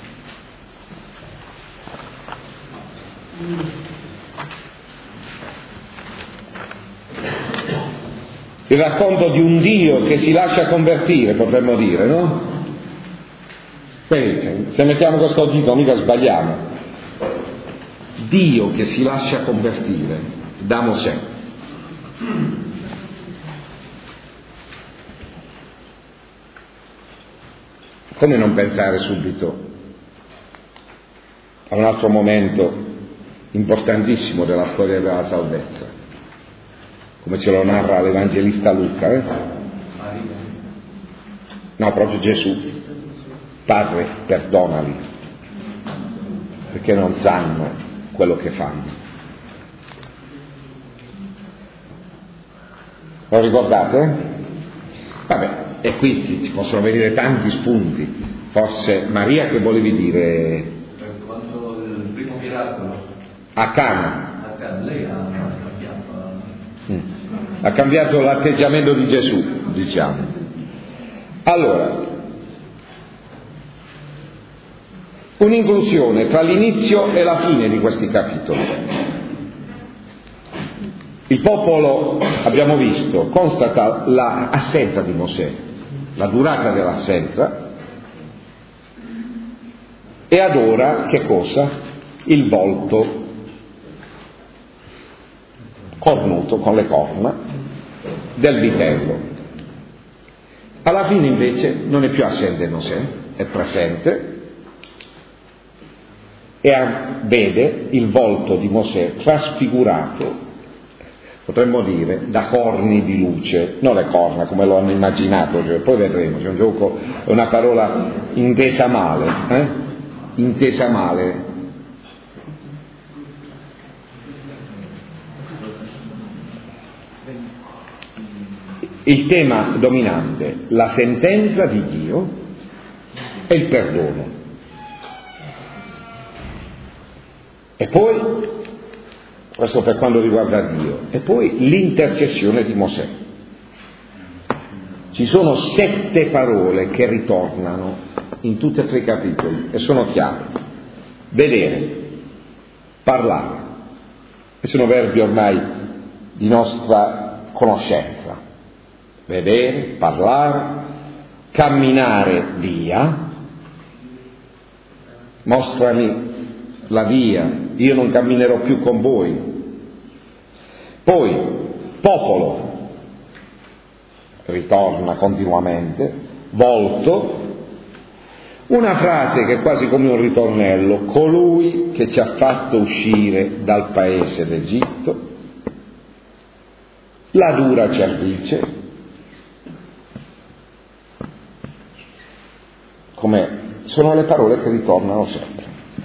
Il racconto di un Dio che si lascia convertire, potremmo dire, no? Vedete, se mettiamo questo titolo mica sbagliamo. Dio che si lascia convertire da Mosè. Come non pensare subito a un altro momento importantissimo della storia della salvezza, come ce lo narra l'Evangelista Luca, No, proprio Gesù. Padre, perdonali, perché non sanno quello che fanno. Lo ricordate? Vabbè, e qui ci possono venire tanti spunti. Forse Maria, che volevi dire? Quando il primo miracolo A Cana. lei Ha cambiato l'atteggiamento di Gesù, diciamo. Allora, un'inclusione tra l'inizio e la fine di questi capitoli. Il popolo, abbiamo visto, constata l'assenza di Mosè, la durata dell'assenza, e adora che cosa? Il volto cornuto con le corna del vitello. Alla fine invece non è più assente Mosè, è presente, vede il volto di Mosè trasfigurato, potremmo dire, da corni di luce, non le corna come lo hanno immaginato, cioè, poi vedremo, c'è un gioco, è una parola intesa male, intesa male. Il tema dominante, la sentenza di Dio e il perdono. E poi, questo per quanto riguarda Dio, e poi l'intercessione di Mosè. Ci sono 7 parole che ritornano in tutti e 3 i capitoli e sono chiare. Vedere, parlare, e sono verbi ormai di nostra conoscenza. Vedere, parlare, camminare via, mostrami la via, io non camminerò più con voi. Poi, popolo, ritorna continuamente, volto, una frase che è quasi come un ritornello, colui che ci ha fatto uscire dal paese d'Egitto, la dura cervice, come sono le parole che ritornano sempre.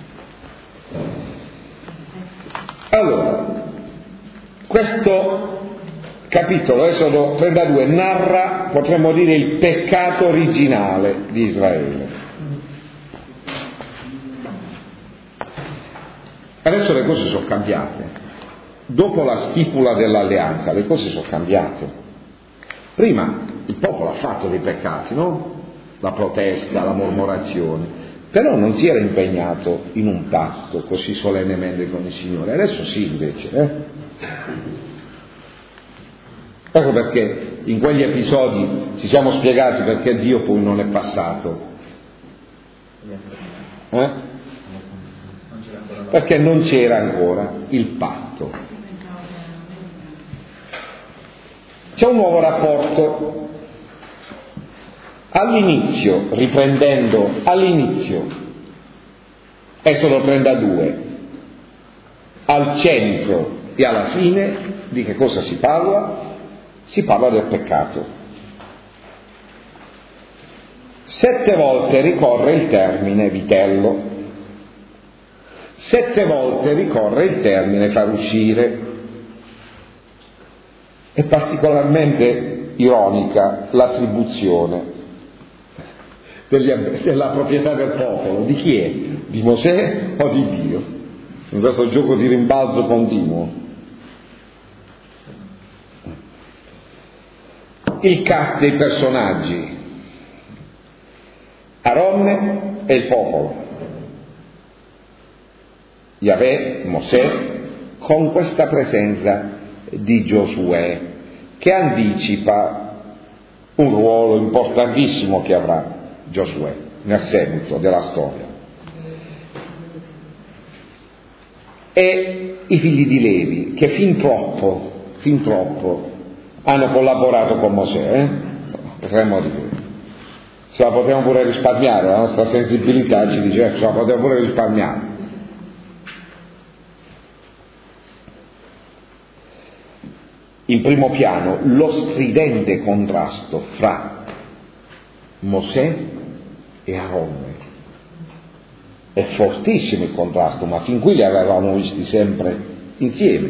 Allora, questo capitolo, Esodo 32, narra, potremmo dire, il peccato originale di Israele. Adesso le cose sono cambiate. Dopo la stipula dell'alleanza, le cose sono cambiate. Prima il popolo ha fatto dei peccati, no? La protesta, la mormorazione, però non si era impegnato in un patto così solennemente con il Signore. Adesso sì, invece. Ecco perché in quegli episodi ci siamo spiegati perché Dio poi non è passato. Perché non c'era ancora il patto. C'è un nuovo rapporto. All'inizio, riprendendo all'inizio, Esodo 32, al centro e alla fine, di che cosa si parla? Si parla del peccato. 7 volte ricorre il termine vitello, 7 volte ricorre il termine far uscire. È particolarmente ironica l'attribuzione della proprietà del popolo. Di chi è? Di Mosè o di Dio? In questo gioco di rimbalzo continuo. Il cast dei personaggi: Aronne e il popolo, Yahweh, Mosè, con questa presenza di Giosuè che anticipa un ruolo importantissimo che avrà Giosuè nel seguito della storia. E i figli di Levi che fin troppo hanno collaborato con Mosè, potremmo dire. Se la potevamo pure risparmiare, la nostra sensibilità ci dice se la potevamo pure risparmiare. In primo piano lo stridente contrasto fra Mosè e Aronne. È fortissimo il contrasto, ma fin qui li avevamo visti sempre insieme,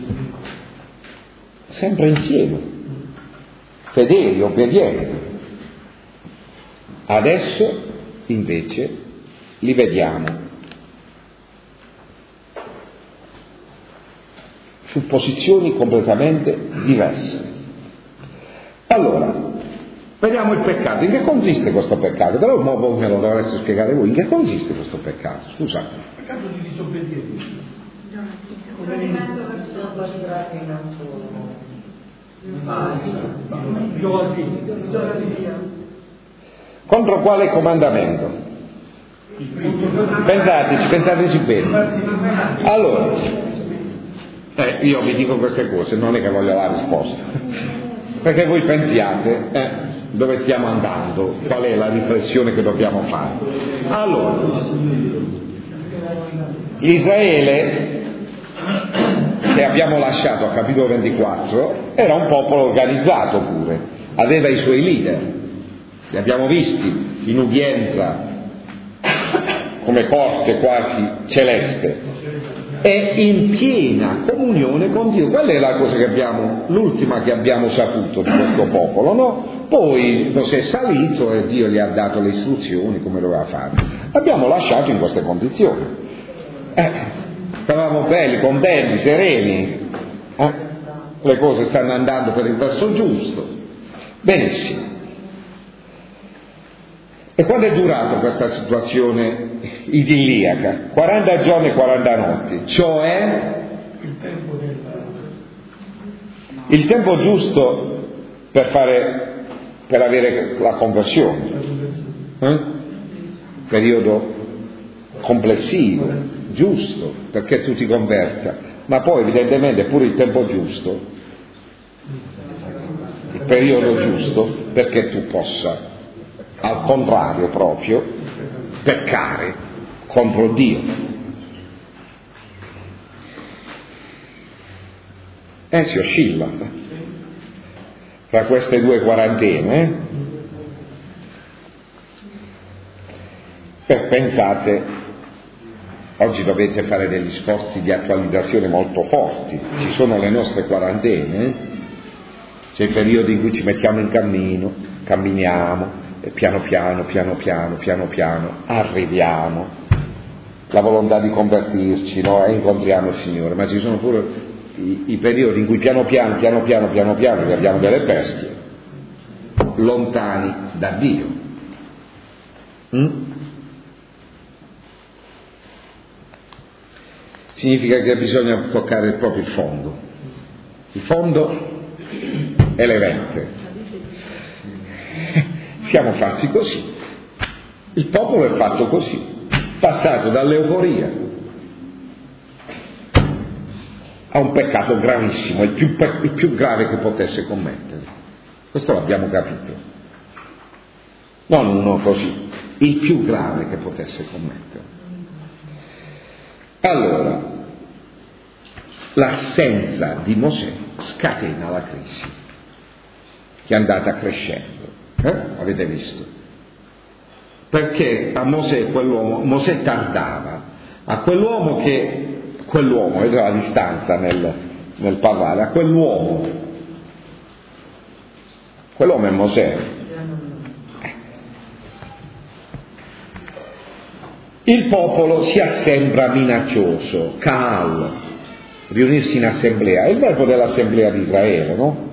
fedeli, obbedienti. Adesso invece li vediamo su posizioni completamente diverse. Allora, vediamo il peccato. In che consiste questo peccato? Però voi me lo dovreste spiegare voi. In che consiste questo peccato? Scusate. Peccato di disobbedienza. Contro quale comandamento? Pensateci bene. Allora, io vi dico queste cose, non è che voglio la risposta, perché voi pensiate dove stiamo andando, qual è la riflessione che dobbiamo fare. Allora, Israele, che abbiamo lasciato a capitolo 24, era un popolo organizzato pure, aveva i suoi leader, li abbiamo visti in udienza come corte quasi celeste, è in piena comunione con Dio. Quella è la cosa che l'ultima che abbiamo saputo di questo popolo, no? Poi Mosè è salito e Dio gli ha dato le istruzioni come doveva fare. L'abbiamo lasciato in queste condizioni. Stavamo belli, contenti, sereni. Le cose stanno andando per il verso giusto. Benissimo. E quando è durata questa situazione idilliaca? 40 giorni e 40 notti, cioè il tempo giusto per avere la conversione, periodo complessivo, giusto perché tu ti converta, ma poi evidentemente pure il tempo giusto, il periodo giusto perché tu possa, al contrario proprio, peccare contro Dio. Si oscilla tra queste due quarantene. Pensate, oggi dovete fare degli sforzi di attualizzazione molto forti. Ci sono le nostre quarantene, c'è il periodo in cui ci mettiamo in cammino, camminiamo, e piano piano arriviamo la volontà di convertirci, no? E incontriamo il Signore, ma ci sono pure i periodi in cui piano piano abbiamo delle bestie lontani da Dio. Significa che bisogna toccare proprio il fondo. Il fondo è l'evento. Siamo fatti così, il popolo è fatto così, passato dall'euforia a un peccato gravissimo, il più grave che potesse commettere. Questo l'abbiamo capito, non uno così, il più grave che potesse commettere. Allora, l'assenza di Mosè scatena la crisi che è andata crescendo. Avete visto? Perché a Mosè tardava, a quell'uomo vedete la distanza nel parlare, a quell'uomo è Mosè. Il popolo si assembra minaccioso, Kaal, riunirsi in assemblea, è il verbo dell'assemblea di Israele, no?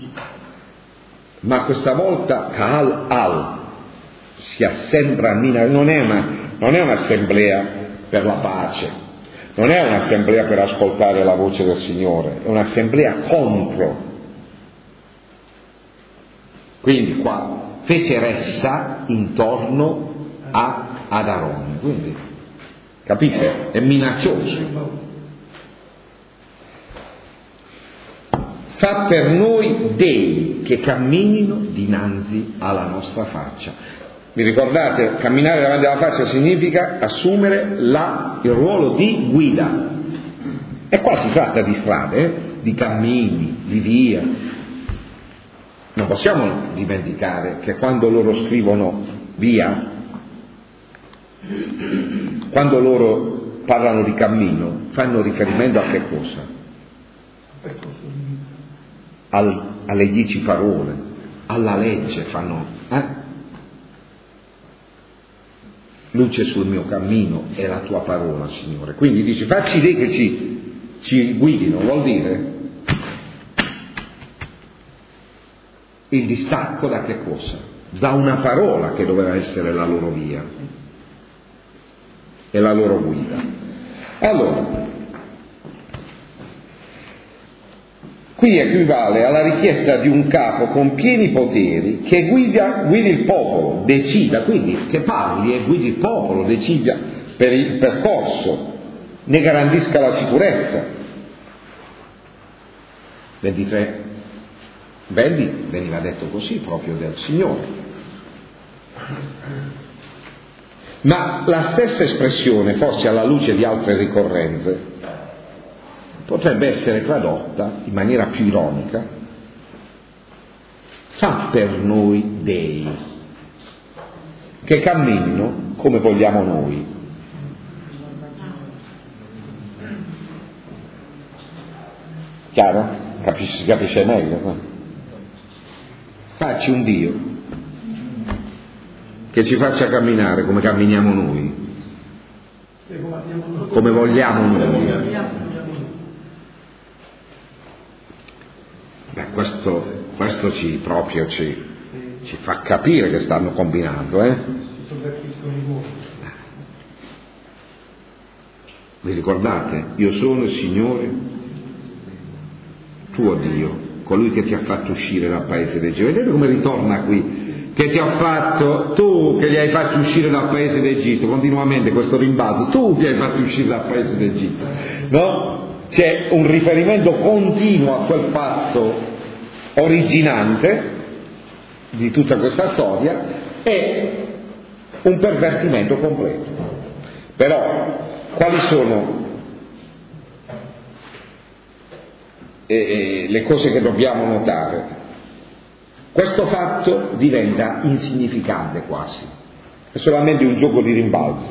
Ma questa volta Kaal si assembra, non è un'assemblea per la pace, non è un'assemblea per ascoltare la voce del Signore, è un'assemblea contro. Quindi qua fece ressa intorno ad Aarone, quindi capite? È minaccioso. Fa per noi dei che camminino dinanzi alla nostra faccia. Vi ricordate? Camminare davanti alla faccia significa assumere il ruolo di guida. E qua si tratta di strade, di cammini, di via. Non possiamo dimenticare che quando loro scrivono via, quando loro parlano di cammino, fanno riferimento a che cosa? Alle 10 parole, alla legge fanno, luce sul mio cammino è la tua parola, Signore. Quindi dice, facci dei che ci guidino, vuol dire il distacco da che cosa? Da una parola che doveva essere la loro via e la loro guida. Allora, qui equivale alla richiesta di un capo con pieni poteri che guidi il popolo, decida, quindi che parli e guidi il popolo, decida per il percorso, ne garantisca la sicurezza. 23 veniva detto così proprio del Signore. Ma la stessa espressione, forse alla luce di altre ricorrenze, potrebbe essere tradotta in maniera più ironica: fa per noi dei, che camminino come vogliamo noi. Chiaro? Si capisce meglio, no? Facci un Dio che ci faccia camminare come camminiamo noi, come vogliamo noi. Beh, questo ci fa capire che stanno combinando, Vi ricordate? Io sono il Signore, tuo Dio, colui che ti ha fatto uscire dal paese d'Egitto. Vedete come ritorna qui? Che ti ha fatto, tu che li hai fatti uscire dal paese d'Egitto, continuamente questo rimbalzo, tu che hai fatti uscire dal paese d'Egitto, no? C'è un riferimento continuo a quel fatto originante di tutta questa storia e un pervertimento completo. Però quali sono le cose che dobbiamo notare? Questo fatto diventa insignificante quasi, è solamente un gioco di rimbalzi.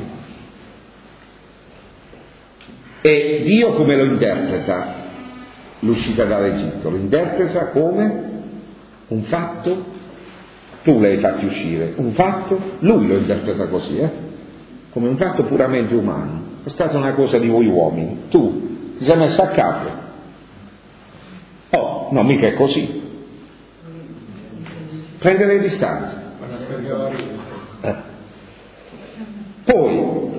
E Dio come lo interpreta l'uscita dall'Egitto? Lo interpreta come un fatto, tu l'hai fatti uscire, un fatto, lui lo interpreta così, come un fatto puramente umano. È stata una cosa di voi uomini, tu ti sei messo a capo. Oh, no, mica è così. Prende le distanze. Poi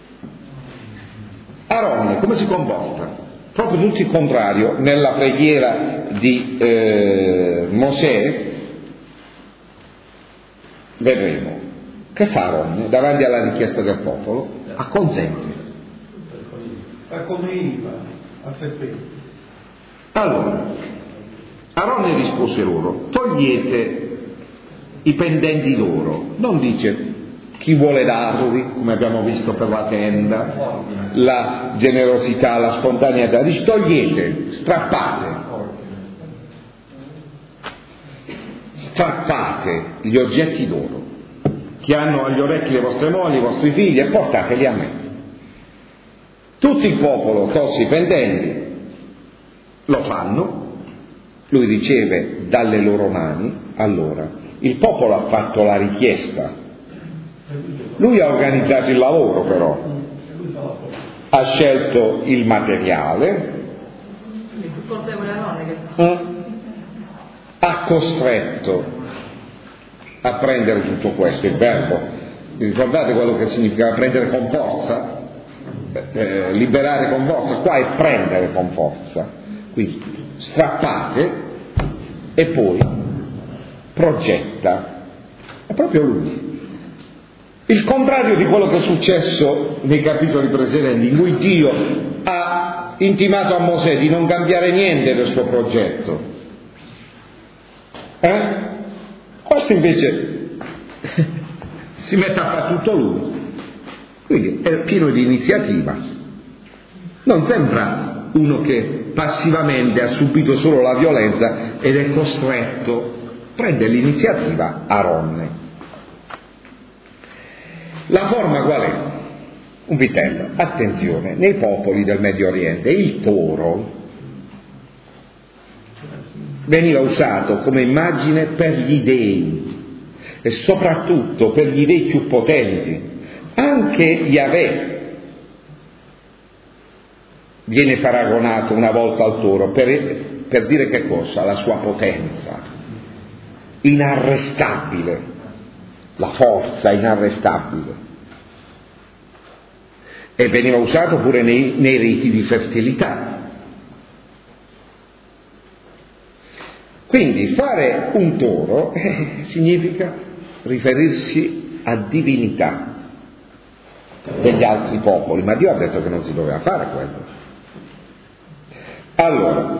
Aaron come si comporta? Proprio tutto il contrario. Nella preghiera di Mosè vedremo che fa Aaron davanti alla richiesta del popolo? Acconsente. Allora Aaron rispose loro: togliete i pendenti loro. Non dice chi vuole darvi, come abbiamo visto per la tenda, la generosità, la spontaneità. Dice togliete, strappate gli oggetti d'oro che hanno agli orecchi le vostre mogli, i vostri figli, e portateli a me. Tutto il popolo tolse i pendenti, lo fanno, lui riceve dalle loro mani. Allora il popolo ha fatto la richiesta, lui ha organizzato il lavoro, però ha scelto il materiale, ha costretto a prendere tutto questo, il verbo, vi ricordate quello che significa prendere con forza? Liberare con forza, qua è prendere con forza. Quindi strappate e poi progetta. È proprio lui. Il contrario di quello che è successo nei capitoli precedenti, in cui Dio ha intimato a Mosè di non cambiare niente del suo progetto. Questo invece si mette a fare tutto lui. Quindi è pieno di iniziativa. Non sembra uno che passivamente ha subito solo la violenza ed è costretto. Prende l'iniziativa Aaron. La forma qual è? Un vitello. Attenzione, nei popoli del Medio Oriente il toro veniva usato come immagine per gli dei e soprattutto per gli dei più potenti. Anche Yahweh viene paragonato una volta al toro per dire che cosa? La sua potenza inarrestabile, la forza inarrestabile. E veniva usato pure nei riti di fertilità. Quindi fare un toro significa riferirsi a divinità degli altri popoli, ma Dio ha detto che non si doveva fare quello. Allora,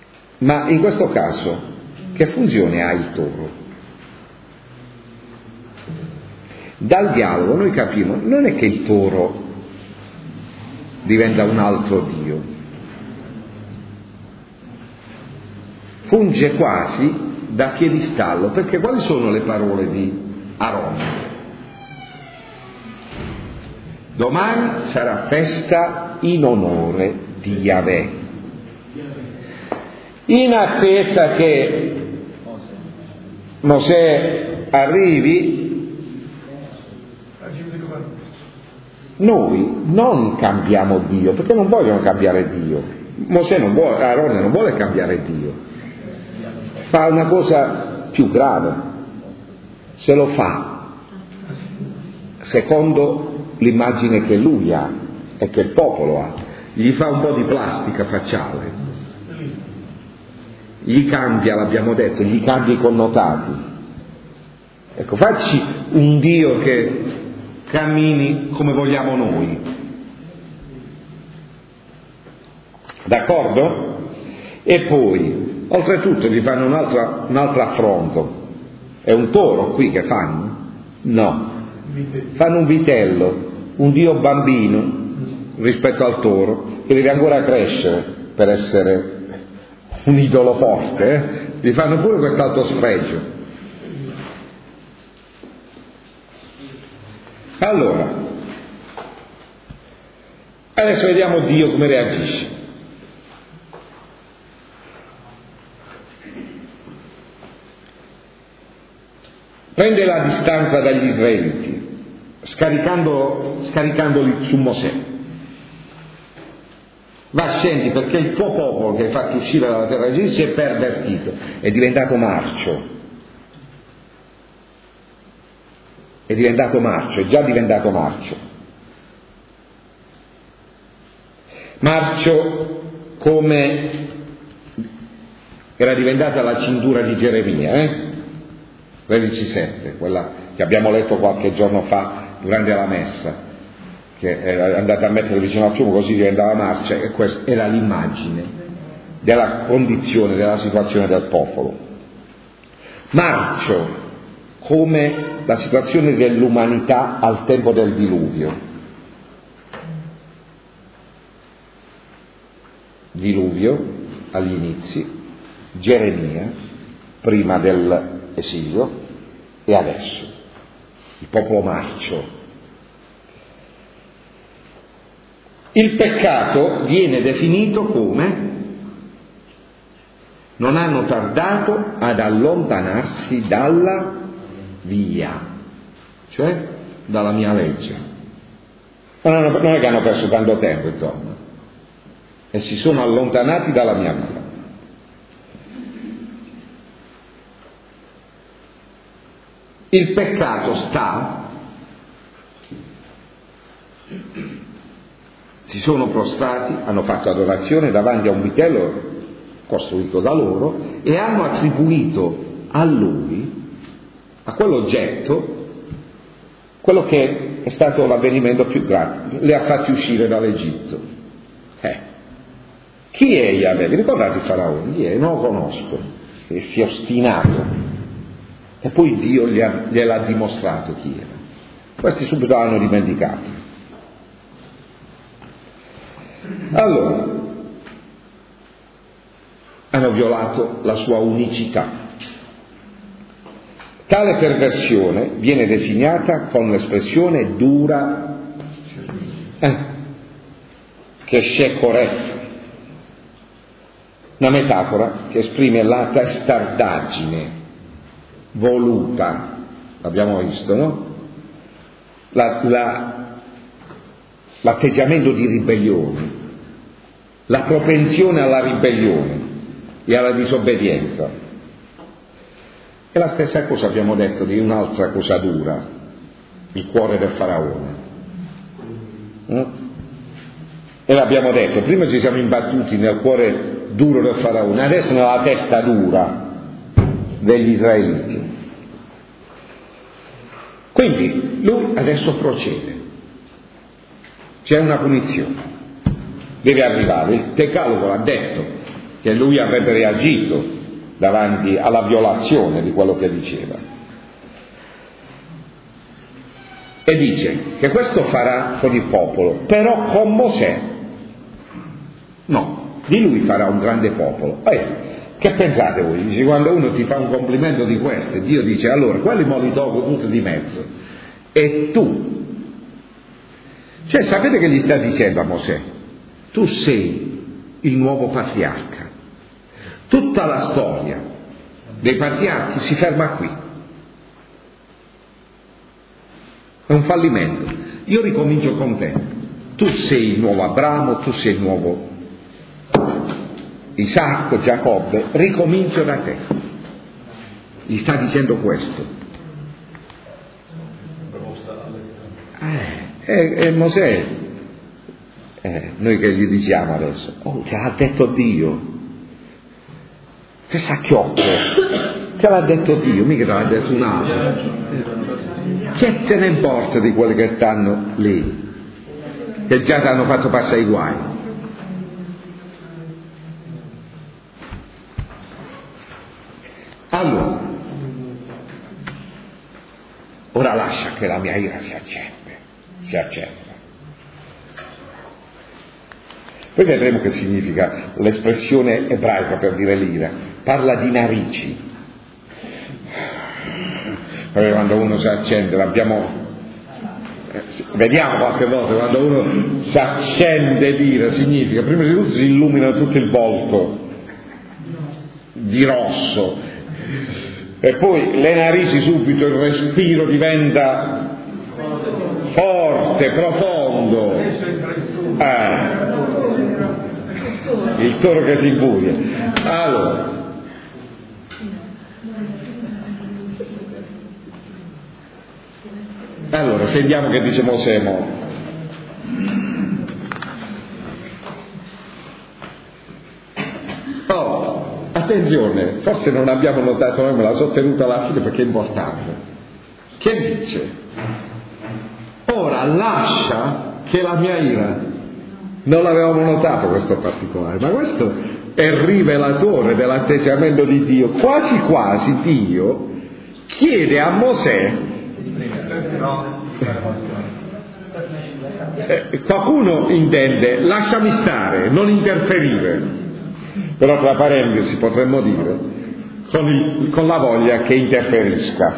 ma in questo caso che funzione ha il toro? Dal dialogo noi capimmo, non è che il toro diventa un altro Dio, funge quasi da piedistallo, perché quali sono le parole di Aronne? Domani sarà festa in onore di Yahweh, in attesa che Mosè arrivi. Noi non cambiamo Dio, perché non vogliono cambiare Dio. Mosè non vuole, Aronne non vuole cambiare Dio. Fa una cosa più grave. Se lo fa secondo l'immagine che lui ha e che il popolo ha, gli fa un po' di plastica facciale, gli cambia, l'abbiamo detto, gli cambia i connotati. Ecco, facci un Dio che cammini come vogliamo noi. D'accordo? E poi, oltretutto, gli fanno un altro affronto. È un toro qui che fanno? No. Fanno un vitello, un Dio bambino rispetto al toro, che deve ancora crescere per essere un idolo forte. Gli fanno pure quest'altro spregio. Allora, adesso vediamo Dio come reagisce. Prende la distanza dagli israeliti, scaricandoli su Mosè. Va, scendi, perché il tuo popolo che hai fatto uscire dalla terra di Egitto si è pervertito, è diventato marcio. È già diventato marcio. Marcio come era diventata la cintura di Geremia, 13:7, quella che abbiamo letto qualche giorno fa durante la messa, che era andata a mettere vicino al fiume così diventava marcia, e questa era l'immagine della condizione, della situazione del popolo. Marcio come la situazione dell'umanità al tempo del diluvio. Diluvio agli inizi, Geremia prima dell'esilio e adesso il popolo marcio. Il peccato viene definito come non hanno tardato ad allontanarsi dalla via, cioè dalla mia legge. Non è che hanno perso tanto tempo, insomma, e si sono allontanati dalla mia via. Il peccato si sono prostrati, hanno fatto adorazione davanti a un vitello costruito da loro e hanno attribuito a lui, a quell'oggetto, quello che è stato l'avvenimento più grave, li ha fatti uscire dall'Egitto. Chi è Yahweh? Vi ricordate il faraone? Chi è? Non lo conosco. E si è ostinato. E poi Dio gliel'ha dimostrato chi era. Questi subito l'hanno dimenticato. Allora, hanno violato la sua unicità. Tale perversione viene designata con l'espressione dura che shekoref, una metafora che esprime la testardaggine voluta, l'abbiamo visto, no? L'atteggiamento di ribellione, la propensione alla ribellione e alla disobbedienza. E la stessa cosa abbiamo detto di un'altra cosa dura, il cuore del faraone. E l'abbiamo detto, prima ci siamo imbattuti nel cuore duro del faraone, adesso nella testa dura degli israeliti. Quindi lui adesso procede, c'è una punizione, deve arrivare. Il Decalogo l'ha detto che lui avrebbe reagito davanti alla violazione di quello che diceva. E dice che questo farà con il popolo, però con Mosè no, di lui farà un grande popolo. Che pensate voi? Dice, quando uno ti fa un complimento di queste, Dio dice allora quelli me li tolgo tutti di mezzo e tu, cioè sapete che gli sta dicendo a Mosè? Tu sei il nuovo patriarca, tutta la storia dei patriarchi si ferma qui, è un fallimento, io ricomincio con te, tu sei il nuovo Abramo, tu sei il nuovo Isacco, Giacobbe, ricomincio da te. Gli sta dicendo questo. Mosè, noi che gli diciamo adesso? Te l'ha detto Dio. Che sacchiotto, te l'ha detto Dio, mica te l'ha detto un altro. Che te ne importa di quelli che stanno lì, che già ti hanno fatto passare i guai? Allora, ora lascia che la mia ira si accenda. Poi vedremo che significa l'espressione ebraica per dire l'ira. Parla di narici. Perché quando uno si accende, vediamo qualche volta, quando uno si accende d'ira, significa, prima di tutto si illumina tutto il volto di rosso, e poi le narici subito, il respiro diventa forte, profondo, il toro che si infuria. Allora sentiamo che dice Mosè mo. Attenzione, forse non abbiamo notato, noi me la sono tenuta alla fine perché è importante. Che dice? Ora lascia che la mia ira, non l'avevamo notato questo particolare, ma questo è il rivelatore dell'atteggiamento di Dio. Quasi quasi Dio chiede a Mosè, qualcuno intende lasciami stare, non interferire, però tra parentesi potremmo dire con la voglia che interferisca,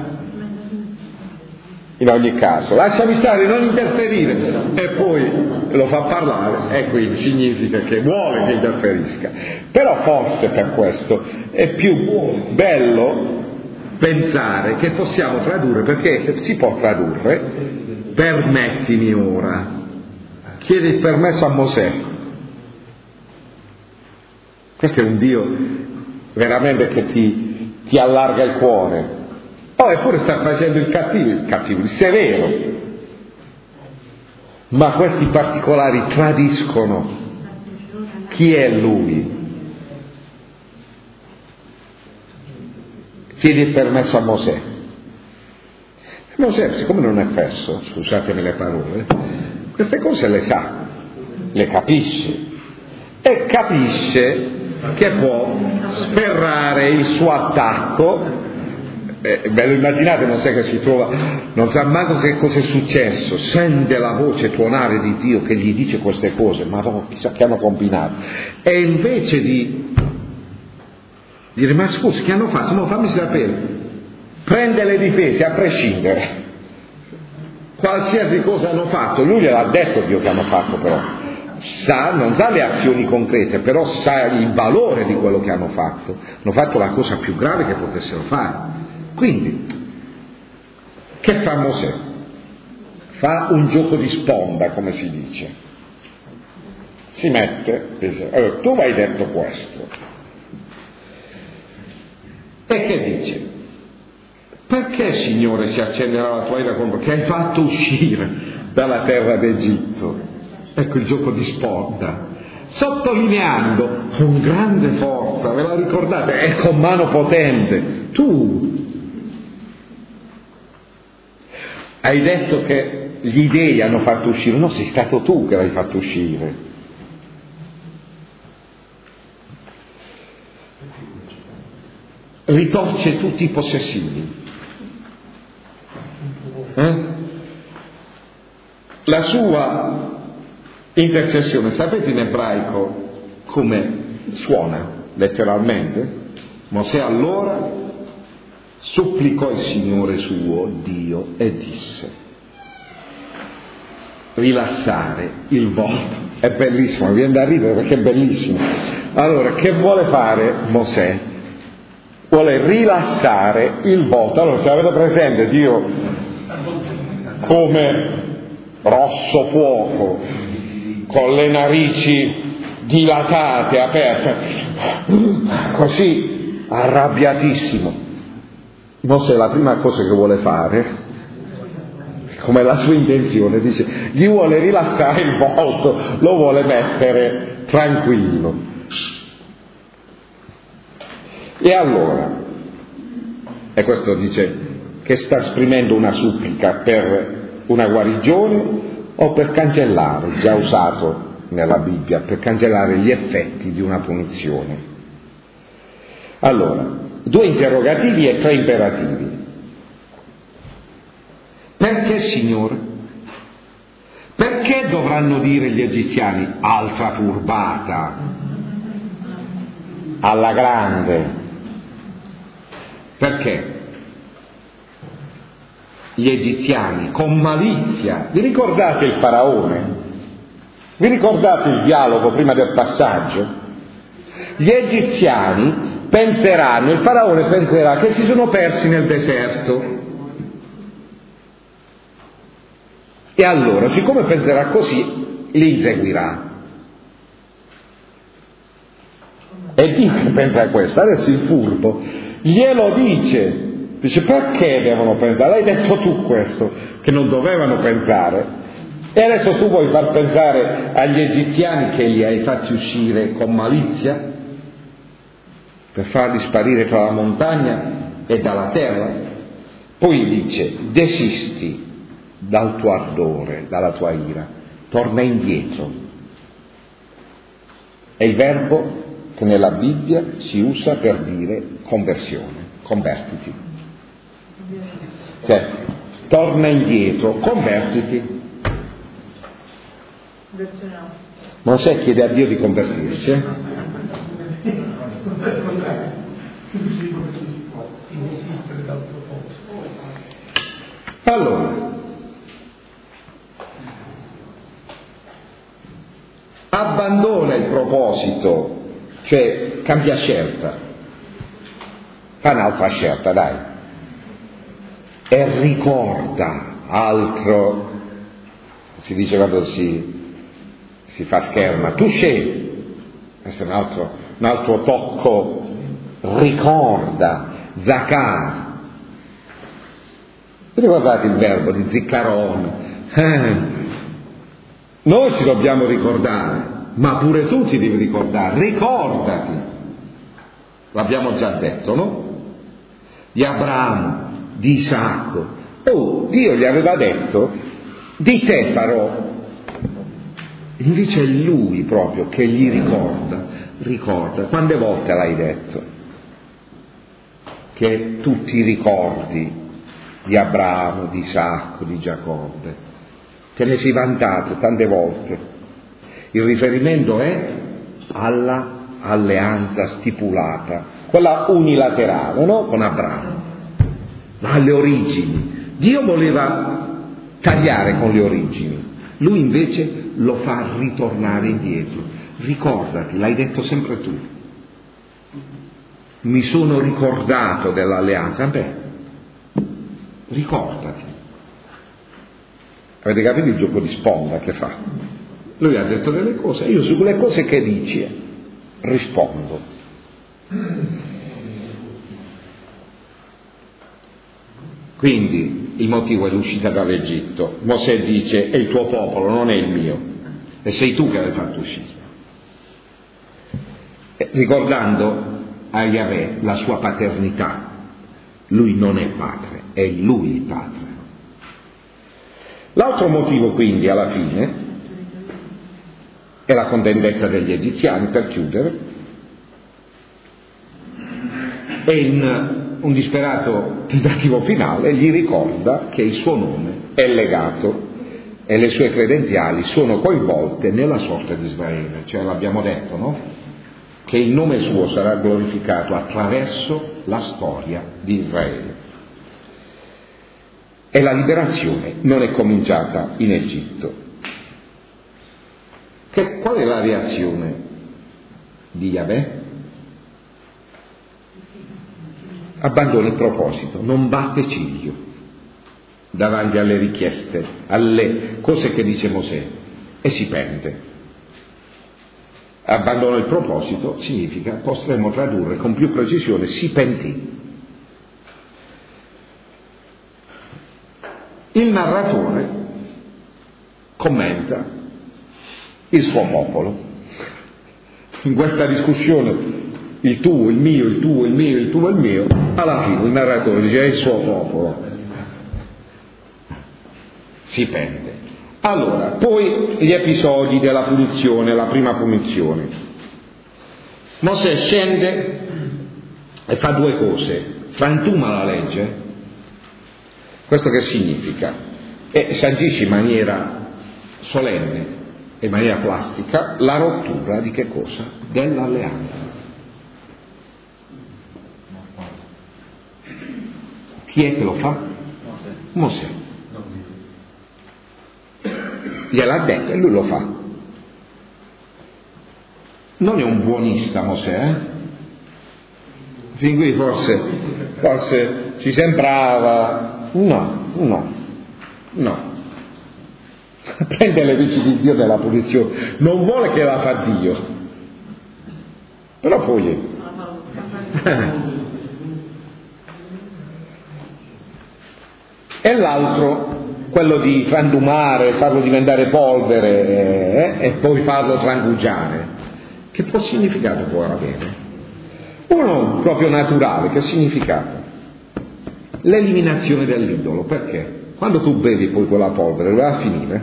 in ogni caso lasciami stare, non interferire, e poi lo fa parlare e quindi significa che vuole che interferisca. Però forse per questo è più bello pensare che possiamo tradurre, perché si può tradurre permettimi ora, chiede il permesso a Mosè. Questo è un Dio veramente che ti allarga il cuore. Eppure sta facendo il cattivo, il severo. Ma questi particolari tradiscono chi è lui. Chiedi il permesso a Mosè. Mosè, siccome non è fesso, scusatemi le parole, queste cose le sa, le capisce, e capisce che può sferrare il suo attacco. Ve lo immaginate Mosè che si trova, non sa manco che cosa è successo, sente la voce tuonare di Dio che gli dice queste cose, ma chissà che hanno combinato, e invece di dire ma scusi che hanno fatto, no, fammi sapere, prende le difese a prescindere, qualsiasi cosa hanno fatto, lui gliel'ha detto Dio che hanno fatto, però non sa le azioni concrete, però sa il valore di quello che hanno fatto la cosa più grave che potessero fare. Quindi che fa Mosè? Fa un gioco di sponda, come si dice, si mette, allora tu mi hai detto questo, e che dice? Perché Signore si accenderà la tua ira contro che hai fatto uscire dalla terra d'Egitto? Ecco il gioco di sponda, sottolineando con grande forza, ve la ricordate? E con mano potente. Tu hai detto che gli dei hanno fatto uscire, no, sei stato tu che l'hai fatto uscire. Ritorce tutti i possessivi. la sua intercessione, sapete in ebraico come suona letteralmente? Mosè allora supplicò il Signore suo Dio e disse: rilassare il volto. È bellissimo, mi viene da ridere perché è bellissimo. Allora, che vuole fare Mosè? Vuole rilassare il volto. Allora, se avete presente Dio come rosso fuoco, con le narici dilatate, aperte, così arrabbiatissimo. Mosè la prima cosa che vuole fare, come la sua intenzione, dice, gli vuole rilassare il volto, lo vuole mettere tranquillo. E allora, e questo dice che sta esprimendo una supplica per una guarigione o per cancellare, già usato nella Bibbia, per cancellare gli effetti di una punizione. Allora, 2 interrogativi e 3 imperativi. Perché, Signore? Perché dovranno dire gli egiziani altra turbata alla grande? Perché? Gli egiziani con malizia, vi ricordate il faraone? Vi ricordate il dialogo prima del passaggio? Gli egiziani penseranno, il faraone penserà che si sono persi nel deserto. E allora, siccome penserà così, li inseguirà. E Dio che pensa a questo, adesso il furbo glielo dice perché devono pensare? L'hai detto tu questo, che non dovevano pensare, e adesso tu vuoi far pensare agli egiziani che li hai fatti uscire con malizia per farli sparire tra la montagna e dalla terra. Poi dice: desisti dal tuo ardore, dalla tua ira, torna indietro. È il verbo che nella Bibbia si usa per dire conversione, convertiti. Cioè, torna indietro, convertiti. Mosè chiede a Dio di convertirsi. Allora, abbandona il proposito, cioè cambia scelta, fa un'altra scelta, dai, e ricorda altro, si dice quando si fa scherma, tu scegli, questo è un altro tocco, ricorda, zakar. Ricordate il verbo di ziccarone? Noi ci dobbiamo ricordare, ma pure tu ti devi ricordare, ricordati. L'abbiamo già detto, no? Di Abramo, di Isacco. Oh, Dio gli aveva detto, di te farò. Invece è lui proprio che gli ricorda. Quante volte l'hai detto? Che tu ti ricordi di Abramo, di Isacco, di Giacobbe. Te ne sei vantato tante volte. Il riferimento è alla alleanza stipulata, quella unilaterale, no? Con Abramo, ma alle origini. Dio voleva tagliare con le origini, lui invece lo fa ritornare indietro. Ricordati, l'hai detto sempre tu. Mi sono ricordato dell'alleanza. Beh, ricordati. Avete capito il gioco di sponda che fa? Lui ha detto delle cose, io su quelle cose che dici rispondo. Quindi il motivo è l'uscita dall'Egitto. Mosè dice: è il tuo popolo, non è il mio, e sei tu che l'hai fatto uscire. Ricordando a Yahweh la sua paternità. Lui non è padre, è lui il padre. L'altro motivo quindi alla fine è la contendenza degli egiziani, per chiudere, e in un disperato tentativo finale gli ricorda che il suo nome è legato e le sue credenziali sono coinvolte nella sorte di Israele. Cioè l'abbiamo detto, no? Che il nome suo sarà glorificato attraverso la storia di Israele. E la liberazione non è cominciata in Egitto. Qual è la reazione di Yahweh? Abbandona il proposito, non batte ciglio davanti alle richieste, alle cose che dice Mosè, e si pente. Abbandona il proposito significa, potremmo tradurre con più precisione, si pentì. Il narratore commenta il suo popolo. In questa discussione, il tuo, il mio, il tuo, il mio, il tuo, il mio, alla fine il narratore dice: è il suo popolo. Si pente. Allora, poi gli episodi della punizione, la prima punizione. Mosè scende e fa due cose: frantuma la legge. Questo che significa? E sancisce in maniera solenne e in maniera plastica la rottura di che cosa? Dell'alleanza. Chi è che lo fa? Mosè. Gliel'ha detto e lui lo fa. Non è un buonista Mosè, Fin qui forse ci sembrava. No. Prende le veci di Dio nella punizione, non vuole che la fa Dio, però poi e l'altro, quello di frantumare, farlo diventare polvere e poi farlo trangugiare, che può significato può avere? Uno proprio naturale, che significato? L'eliminazione dell'idolo. Perché? Quando tu bevi poi quella polvere, dove va a finire?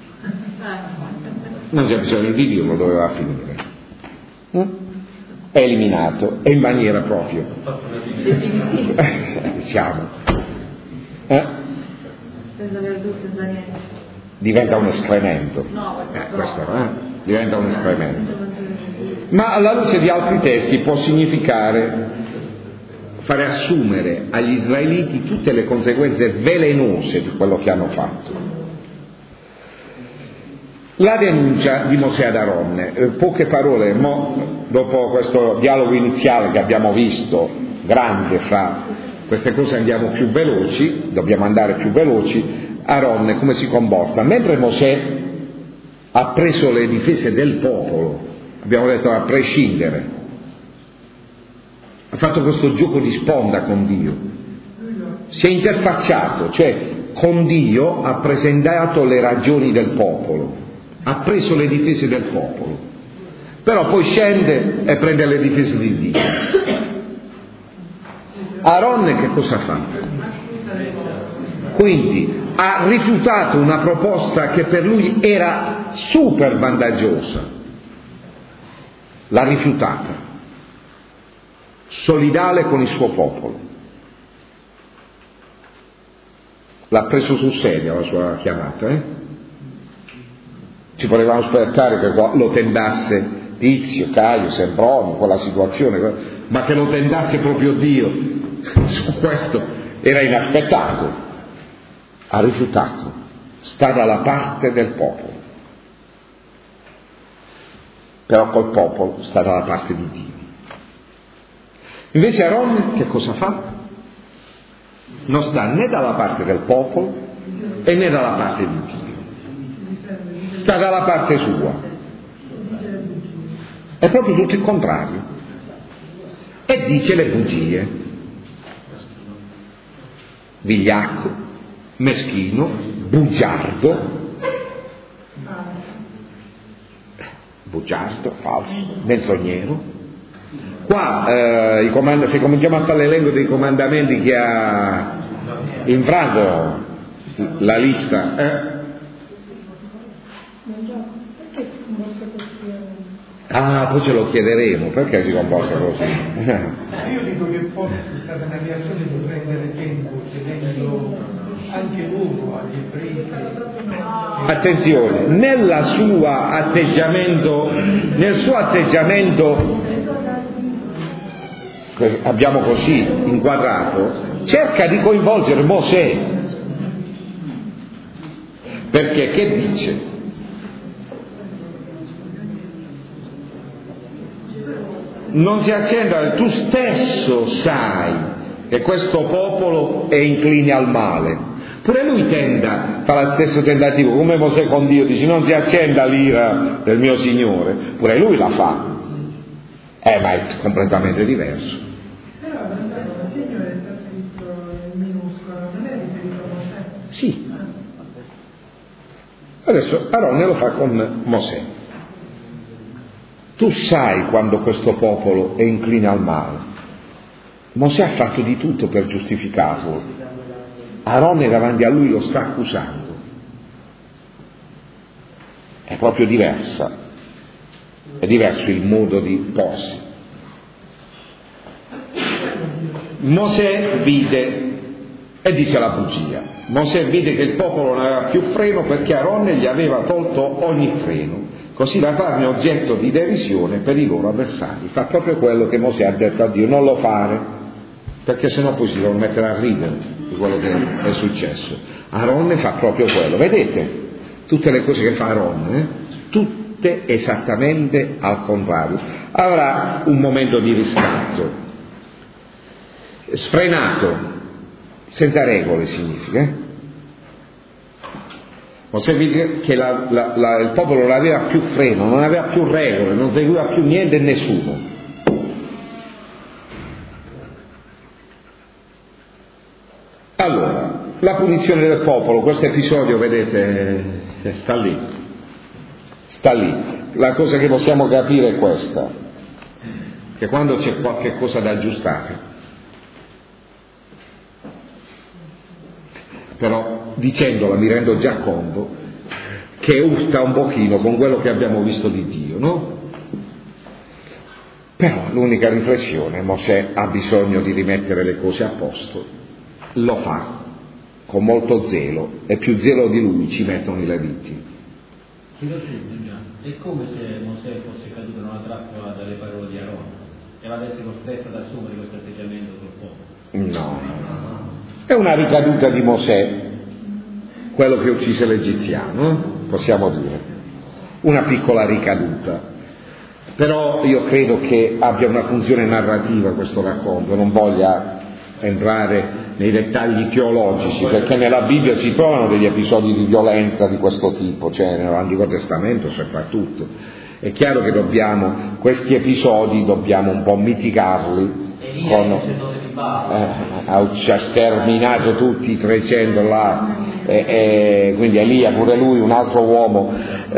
Non c'è bisogno di dirlo dove va a finire. È eliminato, e in maniera proprio diciamo diventa un escremento. Diventa un escremento. Ma alla luce di altri testi può significare fare assumere agli israeliti tutte le conseguenze velenose di quello che hanno fatto. La denuncia di Mosè ad Aronne, poche parole, dopo questo dialogo iniziale che abbiamo visto, grande fra queste cose andiamo più veloci, dobbiamo andare più veloci. Aronne come si comporta? Mentre Mosè ha preso le difese del popolo, abbiamo detto a prescindere, ha fatto questo gioco di sponda con Dio, si è interfacciato, cioè con Dio ha presentato le ragioni del popolo, ha preso le difese del popolo, però poi scende e prende le difese di Dio. Aronne che cosa fa? Quindi ha rifiutato una proposta che per lui era super vantaggiosa, l'ha rifiutata, solidale con il suo popolo, l'ha preso sul serio la sua chiamata. Ci potevamo aspettare che lo tentasse Tizio, Caio, Sempronio, quella situazione, ma che lo tentasse proprio Dio, su questo era inaspettato. Ha rifiutato, sta dalla parte del popolo, però col popolo sta dalla parte di Dio. Invece Aronne che cosa fa? Non sta né dalla parte del popolo e né dalla parte di Dio, sta dalla parte sua, è proprio tutto il contrario, e dice le bugie, vigliacco, meschino, bugiardo, falso, menzognero. Qua se cominciamo a fare l'elenco dei comandamenti che ha infranto, la lista poi ce lo chiederemo perché si comporta così. Io dico che forse è stata una reazione di prendere tempo, chiedendo anche loro agli ebrei che attenzione, nel suo atteggiamento che abbiamo così inquadrato, cerca di coinvolgere Mosè, perché che dice? Non si accenda, tu stesso sai che questo popolo è incline al male. Pure lui fa lo stesso tentativo, come Mosè con Dio, dice non si accenda l'ira del mio Signore, pure lui la fa, ma è completamente diverso. Però il Signore sta scritto in minuscolo, non è riferito a Mosè? Sì. Adesso Aronne lo fa con Mosè. Tu sai quando questo popolo è incline al male. Mosè ha fatto di tutto per giustificarlo. Aronne davanti a lui lo sta accusando. È proprio diversa. È diverso il modo di porsi. Mosè vide e disse la bugia. Mosè vide che il popolo non aveva più freno perché Aronne gli aveva tolto ogni freno, così da farne oggetto di derisione per i loro avversari. Fa proprio quello che Mosè ha detto a Dio, non lo fare, perché sennò poi si devono mettere a ridere di quello che è successo. Aronne fa proprio quello, vedete? Tutte le cose che fa Aronne, tutte esattamente al contrario. Avrà un momento di riscatto, sfrenato, senza regole significa. Mosè vede che il popolo non aveva più freno, non aveva più regole, non seguiva più niente e nessuno. Allora, la punizione del popolo, questo episodio, vedete, sta lì. La cosa che possiamo capire è questa, che quando c'è qualche cosa da aggiustare, però dicendola mi rendo già conto che urta un pochino con quello che abbiamo visto di Dio, no? Però l'unica riflessione, Mosè ha bisogno di rimettere le cose a posto, lo fa con molto zelo, e più zelo di lui ci mettono i leviti. È come se Mosè fosse caduto in una trappola dalle parole di Aronne e l'avesse costretto ad assumere questo atteggiamento col popolo. No. È una ricaduta di Mosè, quello che uccise l'egiziano, possiamo dire, una piccola ricaduta, però io credo che abbia una funzione narrativa questo racconto, non voglia entrare nei dettagli teologici, perché nella Bibbia si trovano degli episodi di violenza di questo tipo, cioè nell'Antico Testamento soprattutto. È chiaro che questi episodi dobbiamo un po' mitigarli, ha sterminato tutti i 300 là, quindi Elia pure lui, un altro uomo.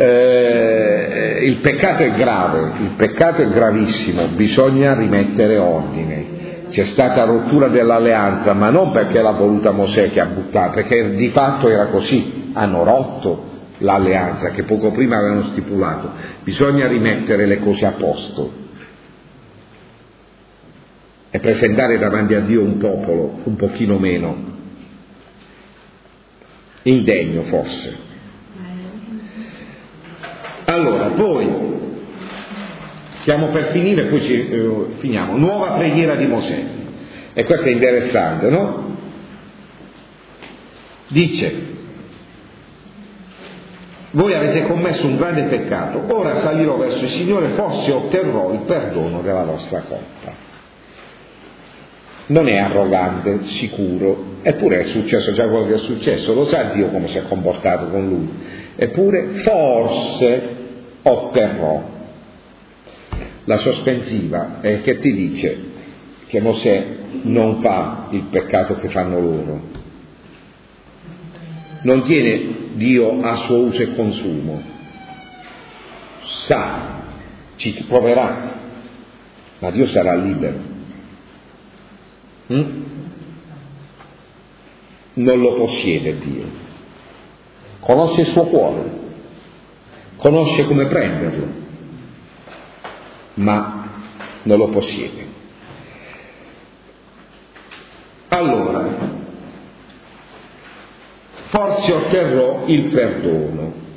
Il peccato è grave, il peccato è gravissimo, bisogna rimettere ordine. C'è stata rottura dell'alleanza, ma non perché l'ha voluta Mosè che ha buttato, perché di fatto era così, hanno rotto l'alleanza che poco prima avevano stipulato. Bisogna rimettere le cose a posto e presentare davanti a Dio un popolo un pochino meno indegno forse. Allora, poi stiamo per finire, poi finiamo. Nuova preghiera di Mosè, e questo è interessante, no? Dice: voi avete commesso un grande peccato, ora salirò verso il Signore, forse otterrò il perdono della vostra colpa. Non è arrogante, sicuro, eppure è successo già quello che è successo, lo sa Dio come si è comportato con lui, eppure forse otterrò. La sospensiva è che ti dice che Mosè non fa il peccato che fanno loro, non tiene Dio a suo uso e consumo, sa, ci proverà, ma Dio sarà libero. Non lo possiede Dio, conosce il suo cuore, conosce come prenderlo, ma non lo possiede. Allora, forse otterrò il perdono.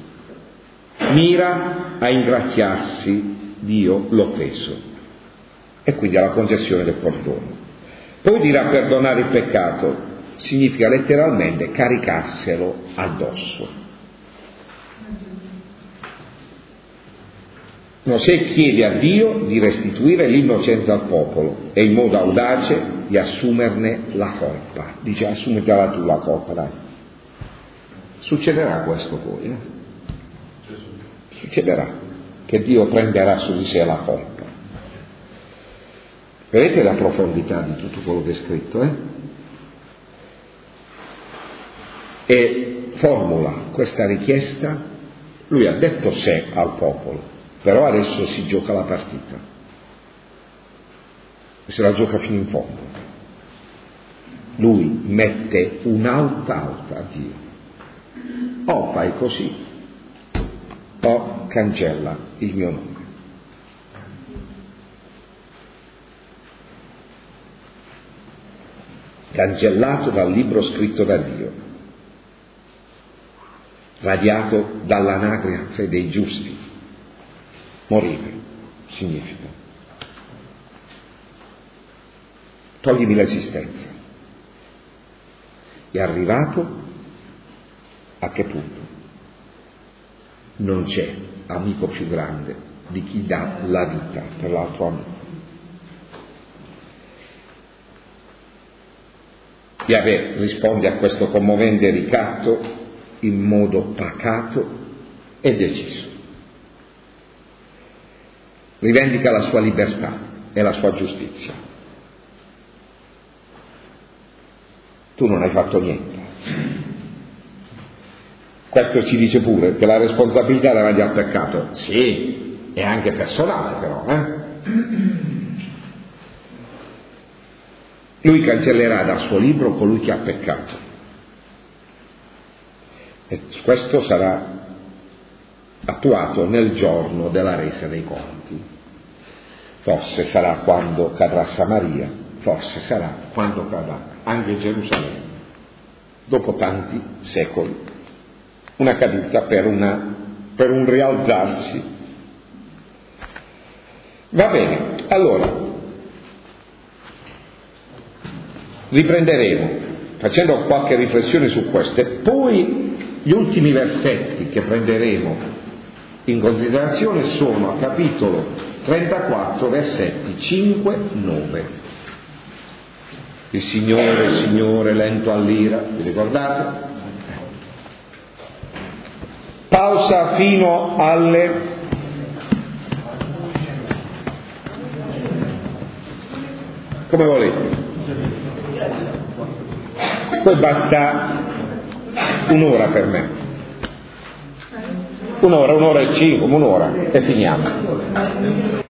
mira a ingracchiarsi Dio l'offeso, e quindi alla concessione del perdono. Poi dirà perdonare il peccato significa letteralmente caricarselo addosso. Mosè chiede a Dio di restituire l'innocenza al popolo e in modo audace di assumerne la colpa. Dice: assumetela tu la colpa, dai. Succederà questo poi, Succederà che Dio prenderà su di sé la colpa. Vedete la profondità di tutto quello che è scritto, E formula questa richiesta. Lui ha detto sé al popolo, però adesso si gioca la partita e se la gioca fino in fondo. Lui mette un'alta a Dio: o fai così o cancella il mio nome. Cancellato dal libro scritto da Dio, radiato dall'anagrafe dei giusti. Morire significa: toglimi l'esistenza. È arrivato a che punto? Non c'è amico più grande di chi dà la vita per l'altro amico. Yahweh risponde a questo commovente ricatto in modo pacato e deciso. Rivendica la sua libertà e la sua giustizia. Tu non hai fatto niente. Questo ci dice pure che la responsabilità davanti al peccato, sì, è anche personale però, Lui cancellerà dal suo libro colui che ha peccato. E questo sarà attuato nel giorno della resa dei conti. Forse sarà quando cadrà Samaria, forse sarà quando cadrà anche Gerusalemme, dopo tanti secoli. Una caduta per un rialzarsi. Va bene, allora riprenderemo facendo qualche riflessione su questo, e poi gli ultimi versetti che prenderemo in considerazione sono a capitolo 34, versetti 5-9. Il Signore lento all'ira, vi ricordate? Pausa fino alle come volete. Poi basta un'ora per me. Un'ora e 5, un'ora e finiamo.